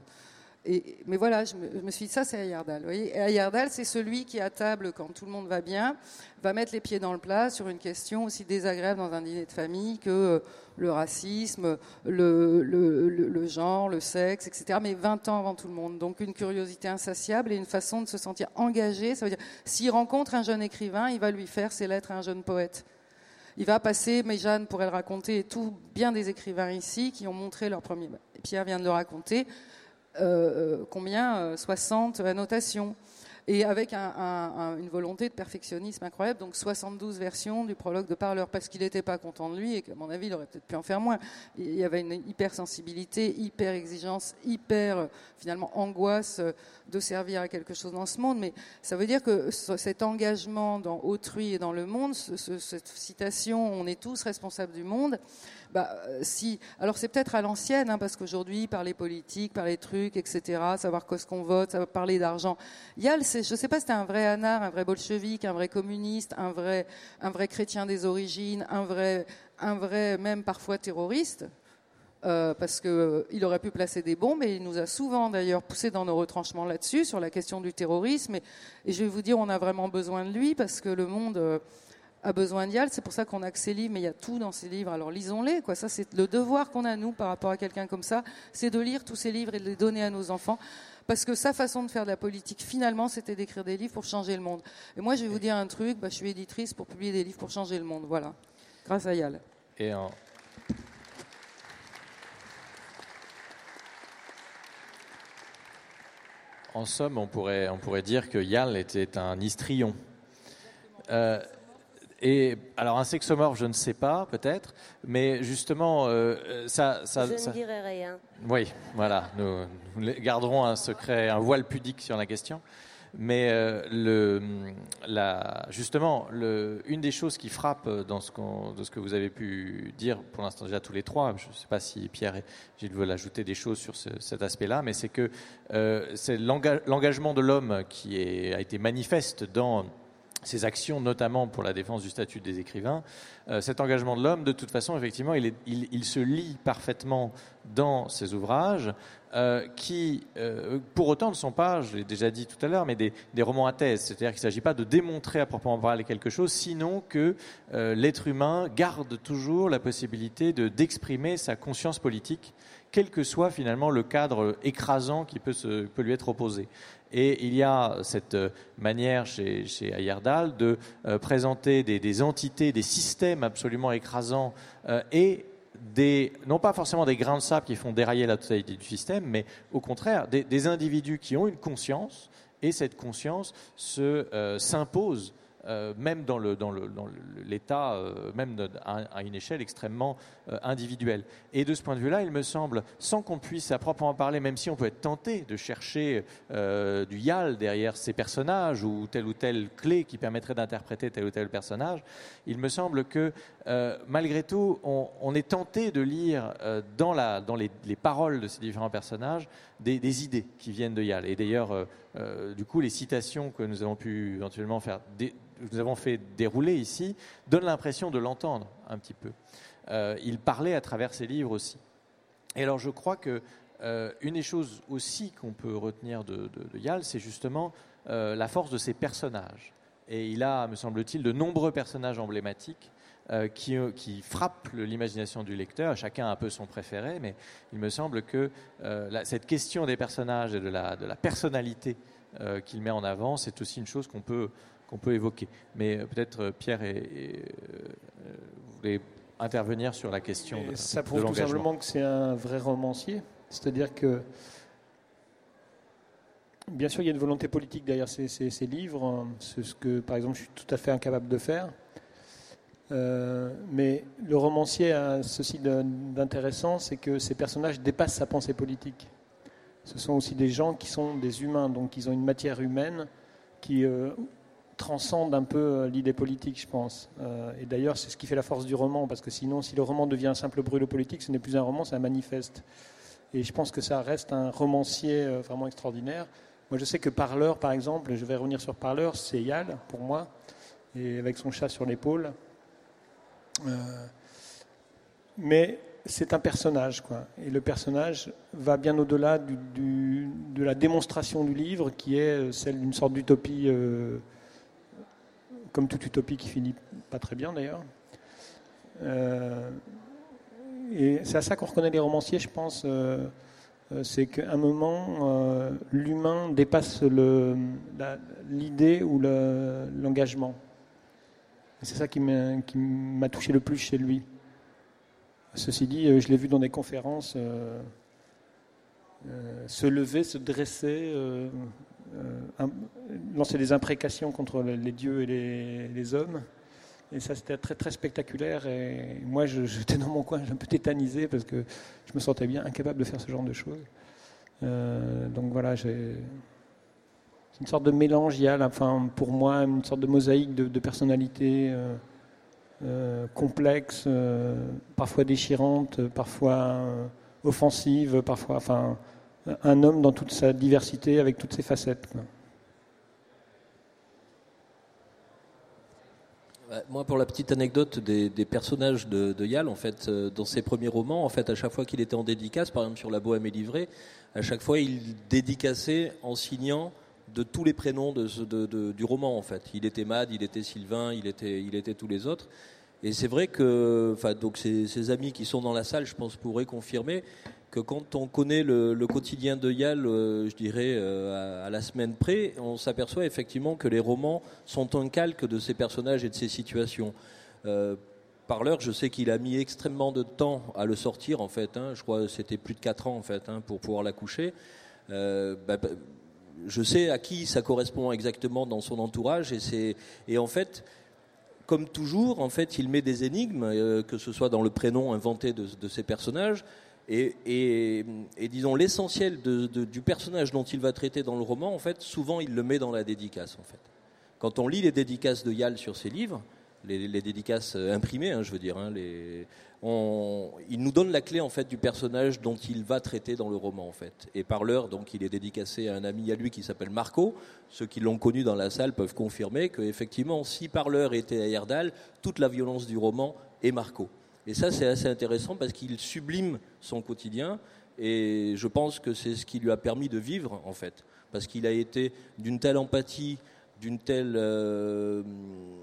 mais voilà, je me suis dit, ça c'est Ayerdal. Vous voyez, et Ayerdal, c'est celui qui, à table, quand tout le monde va bien, va mettre les pieds dans le plat sur une question aussi désagréable dans un dîner de famille que le racisme, le genre, le sexe, etc. Mais 20 ans avant tout le monde. Donc une curiosité insatiable et une façon de se sentir engagé. Ça veut dire, s'il rencontre un jeune écrivain, il va lui faire ses lettres à un jeune poète. Il va passer, mais Jeanne pourrait le raconter, et tout bien des écrivains ici qui ont montré leur premier... Et Pierre vient de le raconter. 60 annotations, et avec une volonté de perfectionnisme incroyable. Donc 72 versions du prologue de Parleur, parce qu'il n'était pas content de lui et qu'à mon avis il aurait peut-être pu en faire moins. Il y avait une hypersensibilité, hyper exigence, finalement angoisse de servir à quelque chose dans ce monde. Mais ça veut dire que cet engagement dans autrui et dans le monde, cette citation, on est tous responsables du monde, alors c'est peut-être à l'ancienne, parce qu'aujourd'hui, par les politiques, par les trucs, etc., savoir ce qu'on vote, savoir parler d'argent. Yal, je ne sais pas si c'était un vrai anard, un vrai bolchevique, un vrai communiste, un vrai chrétien des origines, un vrai même parfois terroriste, parce qu'il aurait pu placer des bombes, et il nous a souvent d'ailleurs poussé dans nos retranchements là-dessus, sur la question du terrorisme. Et je vais vous dire, on a vraiment besoin de lui, parce que le monde... a besoin d'Yal, c'est pour ça qu'on a que ses livres, mais il y a tout dans ses livres, alors lisons-les, quoi. Ça, c'est le devoir qu'on a, nous, par rapport à quelqu'un comme ça, c'est de lire tous ces livres et de les donner à nos enfants, parce que sa façon de faire de la politique, finalement, c'était d'écrire des livres pour changer le monde. Et moi, je vais vous dire un truc, je suis éditrice pour publier des livres pour changer le monde, voilà, grâce à Yal. Et en somme, on pourrait dire que Yal était un histrion. Et alors un sexomorphe, je ne sais pas, peut-être, mais justement, Je ne dirai rien. Oui, voilà, nous garderons un secret, un voile pudique sur la question. Mais justement, une des choses qui frappe de ce que vous avez pu dire pour l'instant déjà tous les trois, je ne sais pas si Pierre et Gilles veulent ajouter des choses sur cet aspect-là, mais c'est que c'est l'engagement de l'homme qui a été manifeste dans ces actions, notamment pour la défense du statut des écrivains. Cet engagement de l'homme, de toute façon, effectivement, il se lie parfaitement dans ces ouvrages qui, pour autant, ne sont pas, je l'ai déjà dit tout à l'heure, mais des romans à thèse. C'est-à-dire qu'il ne s'agit pas de démontrer à proprement parler quelque chose, sinon que l'être humain garde toujours la possibilité d'exprimer sa conscience politique, quel que soit finalement le cadre écrasant qui peut lui être opposé. Et il y a cette manière chez Ayerdal de présenter des entités, des systèmes absolument écrasants et non pas forcément des grains de sable qui font dérailler la totalité du système, mais au contraire, des individus qui ont une conscience, et cette conscience s'impose même dans l'état, même à une échelle extrêmement individuelle. Et de ce point de vue-là, il me semble, sans qu'on puisse à proprement parler, même si on peut être tenté de chercher du YAL derrière ces personnages ou telle clé qui permettrait d'interpréter tel ou tel personnage, il me semble que malgré tout, on est tenté de lire dans les paroles de ces différents personnages des idées qui viennent de YAL. Et d'ailleurs, du coup, les citations que nous avons pu éventuellement nous avons fait dérouler ici, donnent l'impression de l'entendre un petit peu. Il parlait à travers ses livres aussi. Et alors je crois que une des choses aussi qu'on peut retenir de YAL, c'est justement la force de ses personnages. Et il a, me semble-t-il, de nombreux personnages emblématiques qui frappent l'imagination du lecteur. Chacun a un peu son préféré, mais il me semble que cette question des personnages et de la personnalité qu'il met en avant, c'est aussi une chose qu'on peut évoquer. Mais peut-être Pierre vous voulez intervenir sur la question de l'engagement. Ça prouve tout simplement que c'est un vrai romancier. C'est-à-dire que, bien sûr, il y a une volonté politique derrière ces livres. C'est ce que, par exemple, je suis tout à fait incapable de faire. Mais le romancier a ceci d'intéressant, c'est que ces personnages dépassent sa pensée politique. Ce sont aussi des gens qui sont des humains, donc ils ont une matière humaine qui transcende un peu l'idée politique, je pense. Et d'ailleurs, c'est ce qui fait la force du roman, parce que sinon, si le roman devient un simple brûlot politique, ce n'est plus un roman, c'est un manifeste. Et je pense que ça reste un romancier vraiment extraordinaire. Moi, je sais que Parleur, par exemple, je vais revenir sur Parleur, c'est YAL, pour moi, et avec son chat sur l'épaule. Mais c'est un personnage, quoi. Et le personnage va bien au-delà de la démonstration du livre, qui est celle d'une sorte d'utopie, comme toute utopie qui finit pas très bien d'ailleurs. Et c'est à ça qu'on reconnaît les romanciers, je pense. C'est qu'à un moment, l'humain dépasse l'idée ou l'engagement. Et c'est ça qui m'a touché le plus chez lui. Ceci dit, je l'ai vu dans des conférences se lever, se dresser, lancer des imprécations contre les dieux et les hommes. Et ça, c'était très, très spectaculaire. Et moi, j'étais dans mon coin, un peu tétanisé parce que je me sentais bien incapable de faire ce genre de choses. Donc voilà, c'est une sorte de mélange. Il y a, pour moi, une sorte de mosaïque de personnalités complexes, parfois déchirantes, parfois offensives, parfois, un homme dans toute sa diversité, avec toutes ses facettes, quoi. Moi, pour la petite anecdote des personnages de YAL, en fait, dans ses premiers romans, en fait, à chaque fois qu'il était en dédicace, par exemple sur La Bohème est livrée, à chaque fois il dédicaçait en signant de tous les prénoms du roman, en fait. Il était Mad, il était Sylvain, il était tous les autres. Et c'est vrai que, donc ses amis qui sont dans la salle, je pense, pourraient confirmer que quand on connaît le quotidien de YAL, je dirais à la semaine près, on s'aperçoit effectivement que les romans sont un calque de ces personnages et de ces situations. Parleur, je sais qu'il a mis extrêmement de temps à le sortir, en fait. Je crois que c'était plus de 4 ans, en fait, pour pouvoir l'accoucher. Je sais à qui ça correspond exactement dans son entourage, et en fait, comme toujours, en fait, il met des énigmes, que ce soit dans le prénom inventé de ces personnages, et disons l'essentiel du personnage dont il va traiter dans le roman, en fait, souvent il le met dans la dédicace, en fait. Quand on lit les dédicaces de YAL sur ses livres, les dédicaces imprimées, je veux dire, il nous donne la clé, en fait, du personnage dont il va traiter dans le roman, en fait. Et Parleur, donc, il est dédicacé à un ami à lui qui s'appelle Marco. Ceux qui l'ont connu dans la salle peuvent confirmer qu'effectivement, si Parleur était Heyerdahl, toute la violence du roman est Marco. Et ça, c'est assez intéressant parce qu'il sublime son quotidien, et je pense que c'est ce qui lui a permis de vivre, en fait. Parce qu'il a été d'une telle empathie, d'une telle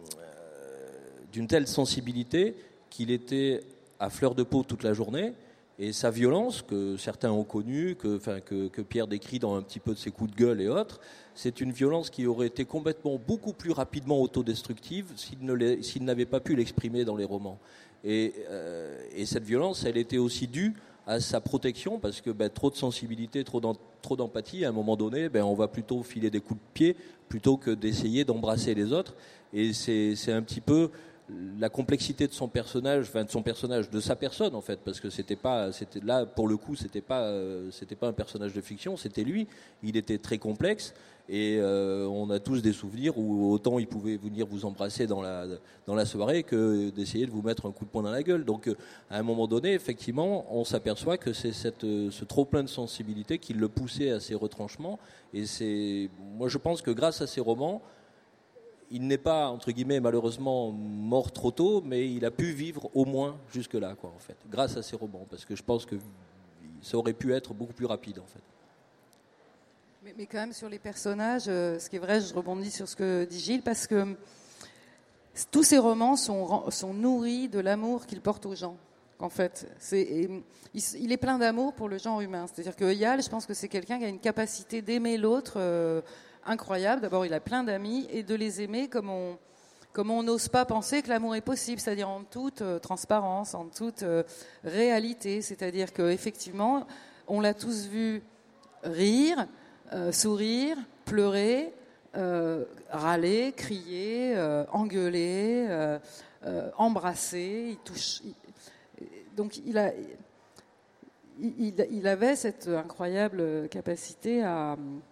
sensibilité, qu'il était à fleur de peau toute la journée, Et sa violence, que certains ont connue, que Pierre décrit dans un petit peu de ses coups de gueule et autres, c'est une violence qui aurait été beaucoup plus rapidement autodestructive s'il n'avait pas pu l'exprimer dans les romans. Et cette violence, elle était aussi due à sa protection, parce que trop de sensibilité, trop d'empathie, à un moment donné, on va plutôt filer des coups de pied plutôt que d'essayer d'embrasser les autres. Et c'est un petit peu la complexité de son personnage, de sa personne en fait, parce que c'était là pour le coup, c'était pas un personnage de fiction, c'était lui. Il était très complexe. Et on a tous des souvenirs où autant il pouvait venir vous embrasser dans la soirée que d'essayer de vous mettre un coup de poing dans la gueule. Donc à un moment donné, effectivement, on s'aperçoit que c'est ce trop-plein de sensibilité qui le poussait à ces retranchements. Et moi je pense que grâce à ces romans, il n'est pas, entre guillemets, malheureusement mort trop tôt, mais il a pu vivre au moins jusque-là, quoi, en fait, grâce à ces romans. Parce que je pense que ça aurait pu être beaucoup plus rapide, en fait. Mais quand même, sur les personnages, ce qui est vrai, je rebondis sur ce que dit Gilles, parce que tous ces romans sont nourris de l'amour qu'ils portent aux gens. En fait, il est plein d'amour pour le genre humain. C'est-à-dire que Yal, je pense que c'est quelqu'un qui a une capacité d'aimer l'autre incroyable. D'abord, il a plein d'amis, et de les aimer comme on n'ose pas penser que l'amour est possible, c'est-à-dire en toute transparence, en toute réalité. C'est-à-dire qu'effectivement, on l'a tous vu rire, sourire, pleurer, râler, crier, engueuler, embrasser. Il touche. Donc il avait cette incroyable capacité à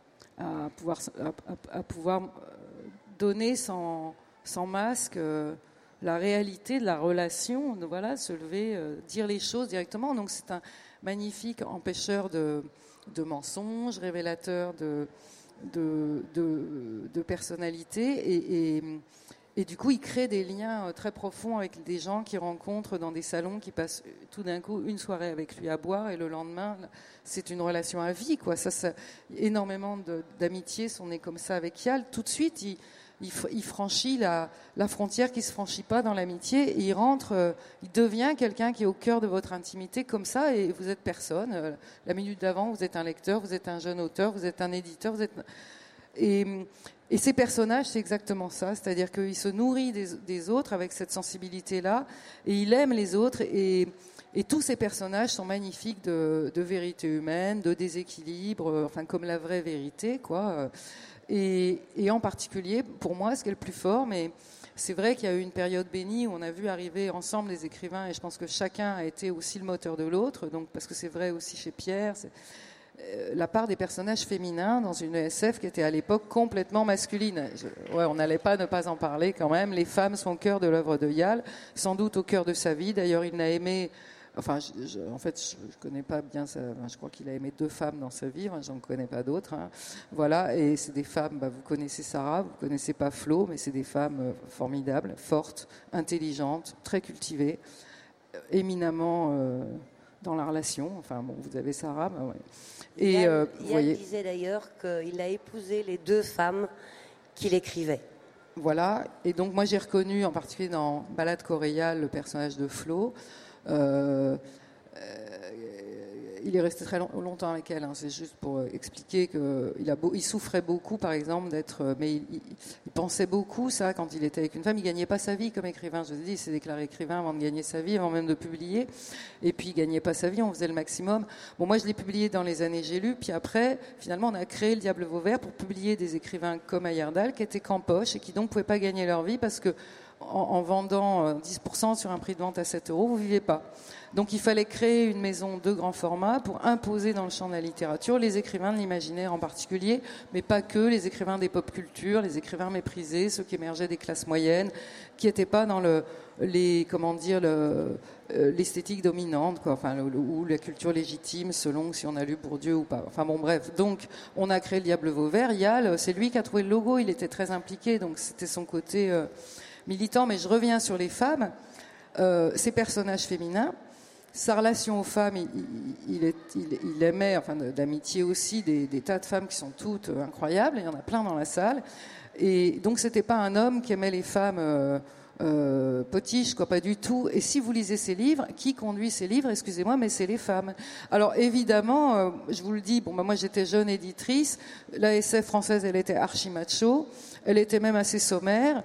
pouvoir donner sans masque la réalité de la relation, voilà, se lever, dire les choses directement. Donc c'est un magnifique empêcheur de mensonges, révélateur de personnalité, et du coup il crée des liens très profonds avec des gens qu'il rencontre dans des salons, qui passent tout d'un coup une soirée avec lui à boire, et le lendemain c'est une relation à vie, quoi. Ça énormément d'amitiés sont nées comme ça avec Yal. Tout de suite il franchit la frontière qui se franchit pas dans l'amitié, et il rentre, il devient quelqu'un qui est au cœur de votre intimité comme ça, et vous êtes personne. La minute d'avant, vous êtes un lecteur, vous êtes un jeune auteur, vous êtes un éditeur, et ces personnages, c'est exactement ça, c'est-à-dire qu'il se nourrit des autres avec cette sensibilité-là, et il aime les autres, et tous ces personnages sont magnifiques de vérité humaine, de déséquilibre, enfin comme la vraie vérité, quoi. Et en particulier, pour moi, ce qui est le plus fort, mais c'est vrai qu'il y a eu une période bénie où on a vu arriver ensemble les écrivains, et je pense que chacun a été aussi le moteur de l'autre, donc, parce que c'est vrai aussi chez Pierre, la part des personnages féminins dans une ESF qui était à l'époque complètement masculine. On n'allait pas ne pas en parler quand même. Les femmes sont au cœur de l'œuvre de Yal, sans doute au cœur de sa vie. D'ailleurs, il n'a aimé... Enfin, en fait, je connais pas bien ça. Je crois qu'il a aimé 2 femmes dans sa vie. J'en connais pas d'autres. Hein. Voilà. Et c'est des femmes. Vous connaissez Sarah, vous connaissez pas Flo, mais c'est des femmes formidables, fortes, intelligentes, très cultivées, éminemment dans la relation. Enfin, bon, vous avez Sarah. Ouais. Et Yal voyez... disait d'ailleurs qu'il a épousé les 2 femmes qu'il écrivait. Voilà. Et donc, moi, j'ai reconnu, en particulier dans Balade choréale, le personnage de Flo. Il est resté très longtemps avec elle, hein. C'est juste pour expliquer qu'il souffrait beaucoup, par exemple, mais il pensait beaucoup ça quand il était avec une femme. Il gagnait pas sa vie comme écrivain. Je vous ai dit, il s'est déclaré écrivain avant de gagner sa vie, avant même de publier. Et puis il gagnait pas sa vie, on faisait le maximum. Bon, moi je l'ai publié dans les années J'ai lu, puis après, finalement, on a créé Le Diable Vauvert pour publier des écrivains comme Heyerdahl, qui étaient campoches et qui donc pouvaient pas gagner leur vie parce que en vendant 10% sur un prix de vente à 7 €, vous ne vivez pas. Donc il fallait créer une maison de grand format pour imposer dans le champ de la littérature les écrivains de l'imaginaire en particulier, mais pas que, les écrivains des pop cultures, les écrivains méprisés, ceux qui émergeaient des classes moyennes, qui n'étaient pas dans l'esthétique dominante, quoi, enfin, ou la culture légitime selon si on a lu Bourdieu ou pas. Enfin bon, bref. Donc on a créé Le Diable Vauvert. Yal, c'est lui qui a trouvé le logo, il était très impliqué, donc c'était son côté... militant, mais je reviens sur les femmes, ces personnages féminins, sa relation aux femmes, il aimait, enfin d'amitié aussi, des tas de femmes qui sont toutes incroyables, il y en a plein dans la salle, et donc c'était pas un homme qui aimait les femmes potiche, quoi, pas du tout. Et si vous lisez ces livres, qui conduit ces livres, excusez-moi, mais c'est les femmes. Alors évidemment, je vous le dis, moi j'étais jeune éditrice, la SF française, elle était archi macho, elle était même assez sommaire.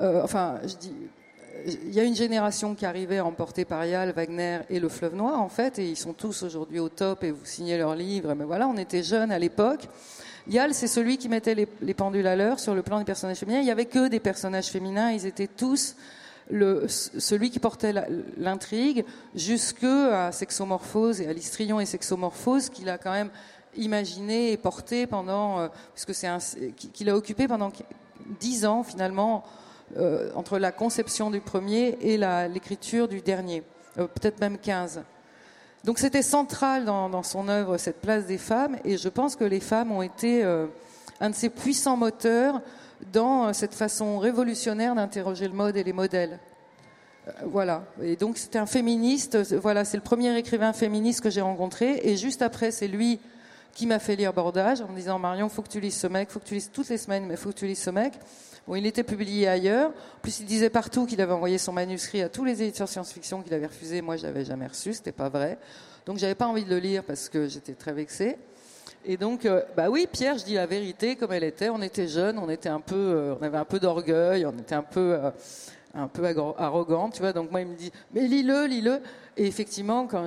Il y a une génération qui arrivait emportée par Yal, Wagner et Le Fleuve Noir, en fait, et ils sont tous aujourd'hui au top et vous signez leurs livres. Mais voilà, on était jeunes à l'époque. Yal, c'est celui qui mettait les pendules à l'heure sur le plan des personnages féminins. Il n'y avait que des personnages féminins. Ils étaient tous celui qui portait l'intrigue, jusque à Sexomorphose et à l'Histrion et Sexomorphose, qu'il a quand même imaginé et porté pendant, qu'il a occupé pendant 10 ans finalement, entre la conception du premier et l'écriture du dernier, peut-être même 15. Donc c'était central dans son œuvre, cette place des femmes, et je pense que les femmes ont été un de ces puissants moteurs dans cette façon révolutionnaire d'interroger le mode et les modèles. Voilà. Et donc c'était un féministe, voilà, c'est le premier écrivain féministe que j'ai rencontré, et juste après c'est lui qui m'a fait lire Bordage en me disant Marion, faut que tu lises ce mec, faut que tu lises toutes les semaines, mais faut que tu lises ce mec. Bon, il était publié ailleurs. En plus, il disait partout qu'il avait envoyé son manuscrit à tous les éditeurs science-fiction qu'il avait refusé. Moi, je l'avais jamais reçu, c'était pas vrai. Donc, j'avais pas envie de le lire parce que j'étais très vexée. Et donc, oui, Pierre, je dis la vérité comme elle était. On était jeunes, on avait un peu d'orgueil, on était un peu arrogant, tu vois. Donc moi, il me dit, mais lis-le. Et effectivement, quand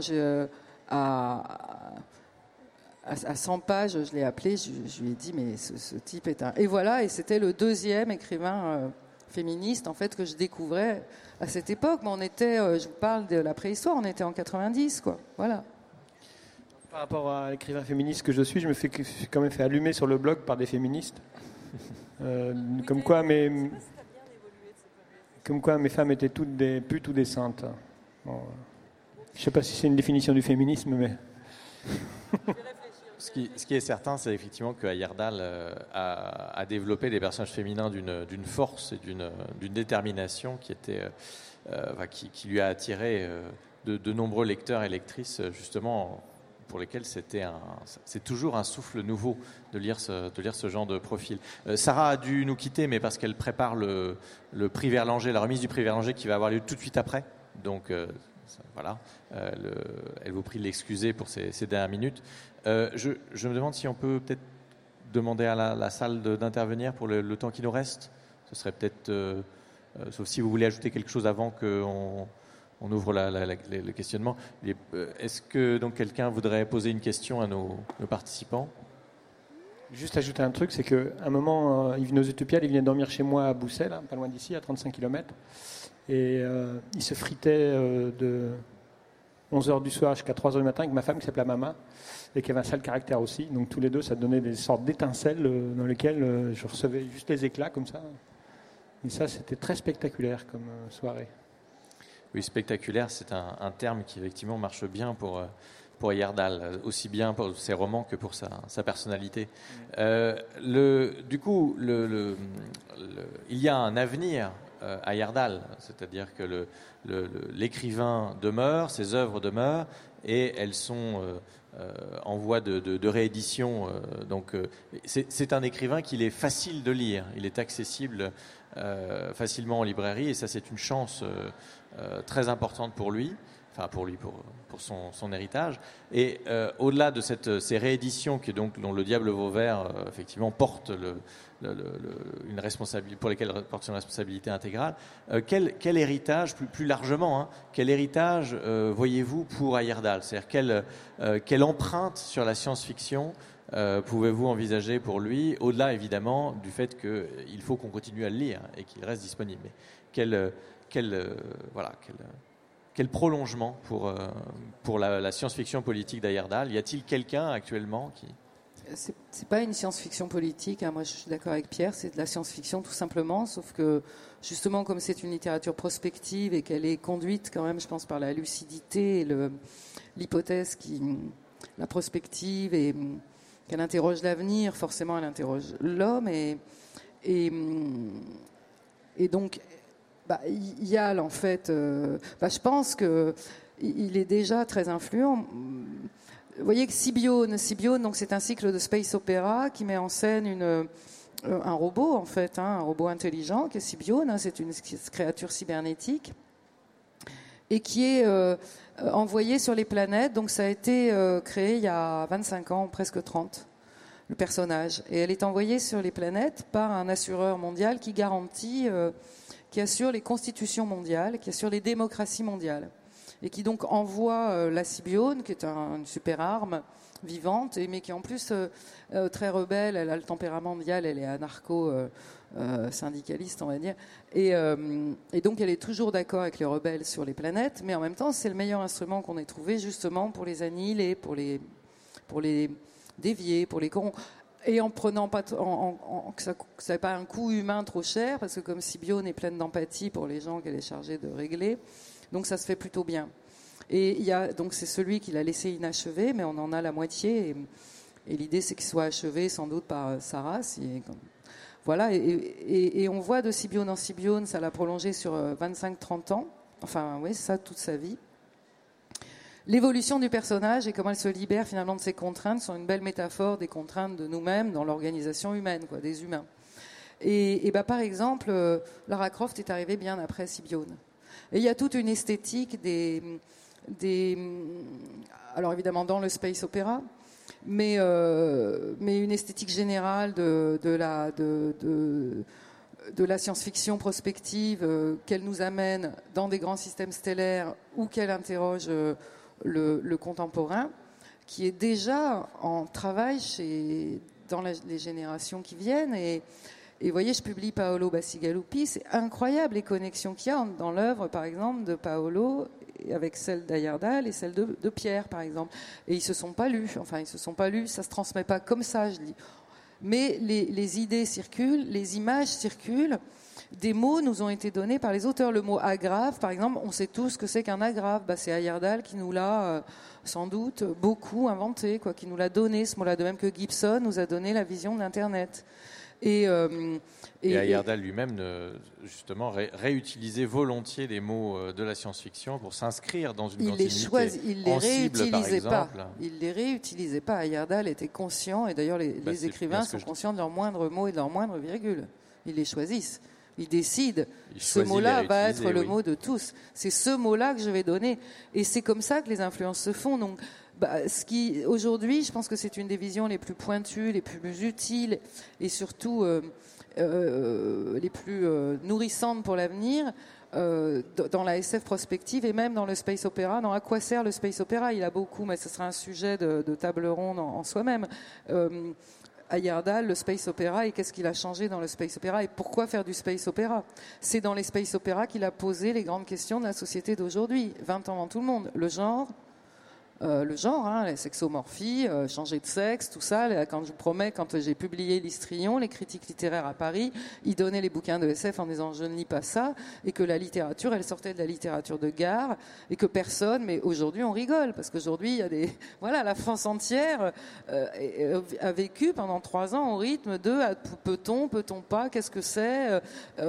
à 100 pages, je l'ai appelé, je lui ai dit, mais ce type est un... Et voilà, et c'était le deuxième écrivain féministe, en fait, que je découvrais à cette époque. Mais on était, je vous parle de la préhistoire, on était en 90, quoi. Voilà. Par rapport à l'écrivain féministe que je suis, je me suis quand même fait allumer sur le blog par des féministes. Comme quoi mes femmes étaient plutôt des saintes. Bon, je ne sais pas si c'est une définition du féminisme, mais... Ce qui est certain, c'est effectivement que Heyerdahl a développé des personnages féminins d'une force et d'une détermination qui lui a attiré de nombreux lecteurs et lectrices, justement, pour lesquels c'est toujours un souffle nouveau de lire ce genre de profil. Sarah a dû nous quitter, mais parce qu'elle prépare le prix Verlanger, la remise du prix Verlanger qui va avoir lieu tout de suite après. Donc voilà, elle vous prie de l'excuser pour ces dernières minutes. Je me demande si on peut peut-être demander à la salle d'intervenir pour le temps qui nous reste. Ce serait peut-être, sauf si vous voulez ajouter quelque chose avant qu'on ouvre le questionnement. Est-ce que donc quelqu'un voudrait poser une question à nos participants ? Juste ajouter un truc, c'est qu'à un moment, Yves Nozutupial, il venait dormir chez moi à Boussel, pas loin d'ici, à 35 km. Et il se fritait de 11h du soir jusqu'à 3h du matin avec ma femme qui s'appelait Mama et qui avait un sale caractère aussi. Donc tous les deux, ça donnait des sortes d'étincelles dans lesquelles je recevais juste les éclats comme ça. Et ça, c'était très spectaculaire comme soirée. Oui, spectaculaire, c'est un terme qui effectivement marche bien pour Heyerdahl, aussi bien pour ses romans que pour sa personnalité. Du coup, il y a un avenir à Heyerdahl, c'est-à-dire que l'écrivain demeure, ses œuvres demeurent, et elles sont en voie de réédition. Donc, c'est un écrivain qu'il est facile de lire, il est accessible facilement en librairie, et ça, c'est une chance très importante pour lui. Enfin pour son héritage, et au-delà de ces rééditions dont le Diable Vauvert effectivement porte une responsabilité, pour lesquelles porte une responsabilité intégrale, quel héritage plus largement, quel héritage voyez-vous pour Heyerdahl, c'est-à-dire quelle empreinte sur la science-fiction pouvez-vous envisager pour lui, au-delà évidemment du fait qu'il faut qu'on continue à le lire et qu'il reste disponible, mais quel prolongement pour la science-fiction politique d'Heyerdahl? Y a-t-il quelqu'un actuellement qui... C'est pas une science-fiction politique, moi je suis d'accord avec Pierre, c'est de la science-fiction tout simplement, sauf que justement comme c'est une littérature prospective et qu'elle est conduite quand même, je pense, par la lucidité et l'hypothèse la prospective, et qu'elle interroge l'avenir, forcément elle interroge l'homme, et donc... Yal, en fait, je pense qu'il est déjà très influent. Vous voyez que Sibione, donc c'est un cycle de space opéra qui met en scène un robot, en fait, un robot intelligent qui est Sibyone, c'est une créature cybernétique, et qui est envoyé sur les planètes. Donc ça a été créé il y a 25 ans, presque 30, le personnage. Et elle est envoyée sur les planètes par un assureur mondial qui garantit, qui assure les constitutions mondiales, qui assure les démocraties mondiales. Et qui donc envoie la Sibyone, qui est une super arme vivante, mais qui est en plus très rebelle. Elle a le tempérament de Yal, elle est anarcho-syndicaliste, on va dire. Et donc elle est toujours d'accord avec les rebelles sur les planètes, mais en même temps c'est le meilleur instrument qu'on ait trouvé justement pour les annihiler, pour les dévier, pour les corrompre. Et en prenant pas que ça n'ait pas un coût humain trop cher, parce que comme Sibyone est pleine d'empathie pour les gens qu'elle est chargée de régler, donc ça se fait plutôt bien. Et donc c'est celui qui l'a laissé inachevé, mais on en a la moitié. Et l'idée c'est qu'il soit achevé sans doute par Sarah. Voilà. Et on voit de Sibyone en Sibyone, ça l'a prolongé sur 25-30 ans. Enfin, oui, ça toute sa vie. L'évolution du personnage et comment elle se libère finalement de ses contraintes sont une belle métaphore des contraintes de nous-mêmes dans l'organisation humaine, des humains. Et par exemple, Lara Croft est arrivée bien après Sibyone. Et il y a toute une esthétique alors évidemment dans le space opéra, mais une esthétique générale de la science-fiction prospective qu'elle nous amène dans des grands systèmes stellaires ou qu'elle interroge le contemporain, qui est déjà en travail dans les générations qui viennent. Et vous voyez, je publie Paolo Bacigalupi, c'est incroyable les connexions qu'il y a dans l'œuvre, par exemple, de Paolo avec celle d'Heyerdahl et celle de Pierre, par exemple. Et ils se sont pas lus, ça se transmet pas comme ça, je dis. Mais les idées circulent, les images circulent, des mots nous ont été donnés par les auteurs. Le mot agrave, par exemple, on sait tous ce que c'est qu'un agrave. C'est Heyerdahl qui nous l'a sans doute beaucoup inventé, qui nous l'a donné, ce mot-là, de même que Gibson nous a donné la vision de l'Internet. Et Heyerdahl lui-même, justement, réutilisait volontiers les mots de la science-fiction pour s'inscrire dans une continuité. Il les réutilisait pas. Heyerdahl était conscient, et d'ailleurs les écrivains sont conscients de leurs moindres mots et de leurs moindres virgules. Ils les choisissent. Ils décident. Ce mot-là va être le mot de tous. C'est ce mot-là que je vais donner. Et c'est comme ça que les influences se font. Donc, aujourd'hui, je pense que c'est une des visions les plus pointues, les plus utiles et surtout les plus nourrissantes pour l'avenir dans la SF prospective et même dans le space opéra. À quoi sert le space opéra ? Il a beaucoup, mais ce sera un sujet de table ronde en soi-même. Heyerdahl, le space opéra, et qu'est-ce qu'il a changé dans le space opéra et pourquoi faire du space opéra ? C'est dans les space opéras qu'il a posé les grandes questions de la société d'aujourd'hui, 20 ans avant tout le monde. Le genre, la sexomorphie, changer de sexe, tout ça. Quand je vous promets, quand j'ai publié l'Histrion, les critiques littéraires à Paris, ils donnaient les bouquins de SF en disant je ne lis pas ça, et que la littérature, elle sortait de la littérature de gare, et que personne, mais aujourd'hui on rigole, parce qu'aujourd'hui il y a la France entière a vécu pendant 3 ans au rythme de peut-on pas, qu'est-ce que c'est,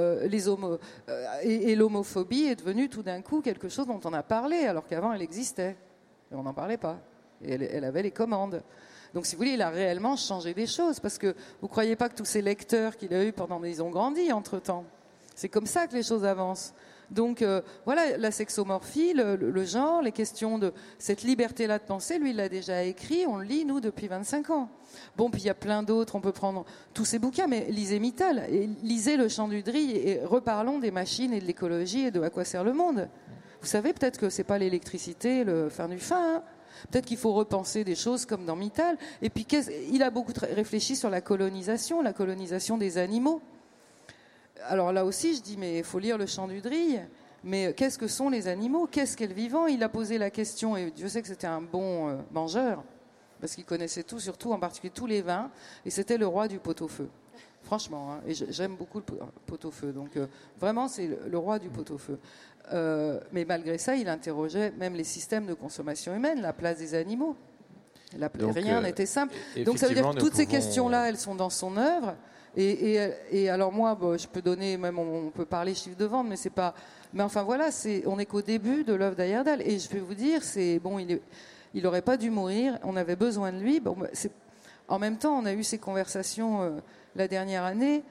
et l'homophobie est devenue tout d'un coup quelque chose dont on a parlé, alors qu'avant elle existait. Et on n'en parlait pas. Et elle avait les commandes. Donc, si vous voulez, il a réellement changé des choses. Parce que vous ne croyez pas que tous ces lecteurs qu'il a eus ils ont grandi entre-temps. C'est comme ça que les choses avancent. Donc, la sexomorphie, le genre, les questions de cette liberté-là de penser, lui, il l'a déjà écrit. On le lit, nous, depuis 25 ans. Bon, puis il y a plein d'autres. On peut prendre tous ces bouquins, mais lisez Mittal. Et lisez Le Chant du Drille. Et reparlons des machines et de l'écologie et de à quoi sert le monde. Vous savez, peut-être que c'est pas l'électricité, le fin du fin. Hein. Peut-être qu'il faut repenser des choses comme dans Mittal. Et puis, il a beaucoup réfléchi sur la colonisation des animaux. Alors là aussi, je dis, mais il faut lire Le Chant du Drille. Mais qu'est-ce que sont les animaux ? Qu'est-ce qu'est le vivant ? Il a posé la question, et Dieu sait que c'était un bon mangeur, parce qu'il connaissait tout, surtout en particulier tous les vins, et c'était le roi du pot-au-feu. Franchement, et j'aime beaucoup le pot-au-feu. Donc vraiment, c'est le roi du pot-au-feu. Mais malgré ça, il interrogeait même les systèmes de consommation humaine, la place des animaux. Rien n'était simple. Donc ça veut dire que toutes ces questions-là, elles sont dans son œuvre. Et alors moi, je peux donner, même on peut parler chiffre de vente, mais c'est pas. Mais enfin voilà, on est qu'au début de l'œuvre d'Heyerdahl. Et je vais vous dire, il n'aurait pas dû mourir. On avait besoin de lui. En même temps, on a eu ces conversations la dernière année,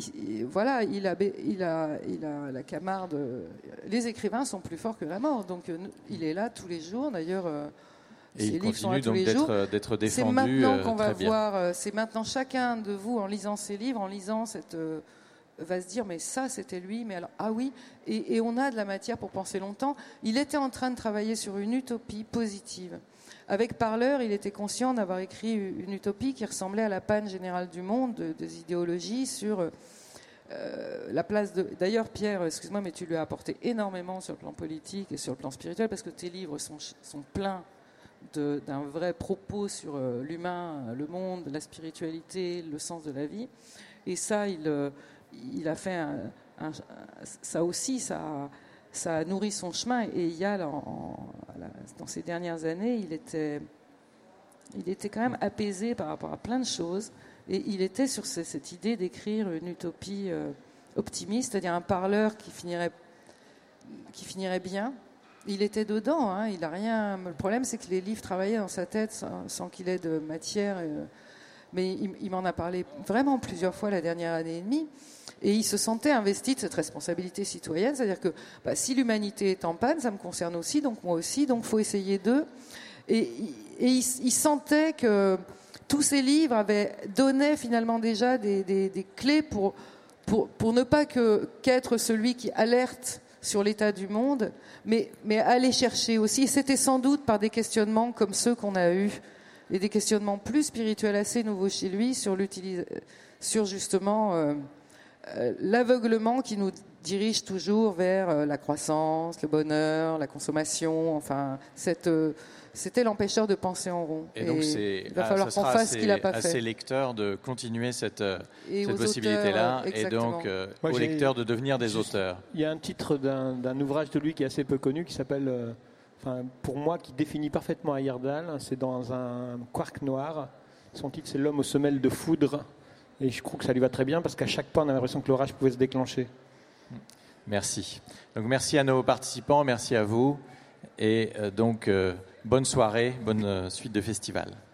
il a la camarde. Les écrivains sont plus forts que la mort, donc il est là tous les jours. D'ailleurs, et ses il livres sont là continue tous les donc jours. d'être défendu. C'est maintenant qu'on va très bien. voir. C'est maintenant chacun de vous, en lisant ses livres, en lisant va se dire mais ça c'était lui, mais alors ah oui, et on a de la matière pour penser longtemps. Il était en train de travailler sur une utopie positive. Avec Parleur, il était conscient d'avoir écrit une utopie qui ressemblait à la panne générale du monde, des idéologies sur la place de... D'ailleurs, Pierre, excuse-moi, mais tu lui as apporté énormément sur le plan politique et sur le plan spirituel, parce que tes livres sont pleins d'un vrai propos sur l'humain, le monde, la spiritualité, le sens de la vie. Et ça, il a fait ça aussi, ça a nourri son chemin. Et Yal, dans ces dernières années, il était quand même apaisé par rapport à plein de choses. Et il était sur cette idée d'écrire une utopie optimiste, c'est-à-dire un parleur qui finirait bien. Il était dedans, hein, il a rien. Le problème, c'est que les livres travaillaient dans sa tête sans qu'il ait de matière. Mais il m'en a parlé vraiment plusieurs fois la dernière année et demie. Et il se sentait investi de cette responsabilité citoyenne, c'est-à-dire que si l'humanité est en panne, ça me concerne aussi, donc moi aussi, donc il faut essayer d'eux. Et il sentait que tous ces livres donnaient finalement déjà des clés pour ne pas qu'être celui qui alerte sur l'état du monde, mais aller chercher aussi. Et c'était sans doute par des questionnements comme ceux qu'on a eus, et des questionnements plus spirituels assez nouveaux chez lui sur justement l'aveuglement qui nous dirige toujours vers la croissance, le bonheur, la consommation. Enfin, c'était l'empêcheur de penser en rond. Et donc, il va falloir qu'on fasse ce qu'il n'a pas fait. À ses lecteurs de continuer cette possibilité-là, et donc aux lecteurs de devenir des auteurs. Il y a un titre d'un ouvrage de lui qui est assez peu connu, qui s'appelle, pour moi, qui définit parfaitement Heyerdahl. C'est dans un quark noir. Son titre, c'est L'homme aux semelles de foudre. Et je crois que ça lui va très bien, parce qu'à chaque pas, on a l'impression que l'orage pouvait se déclencher. Merci. Donc, merci à nos participants, merci à vous. Et donc, bonne soirée, bonne suite de festival.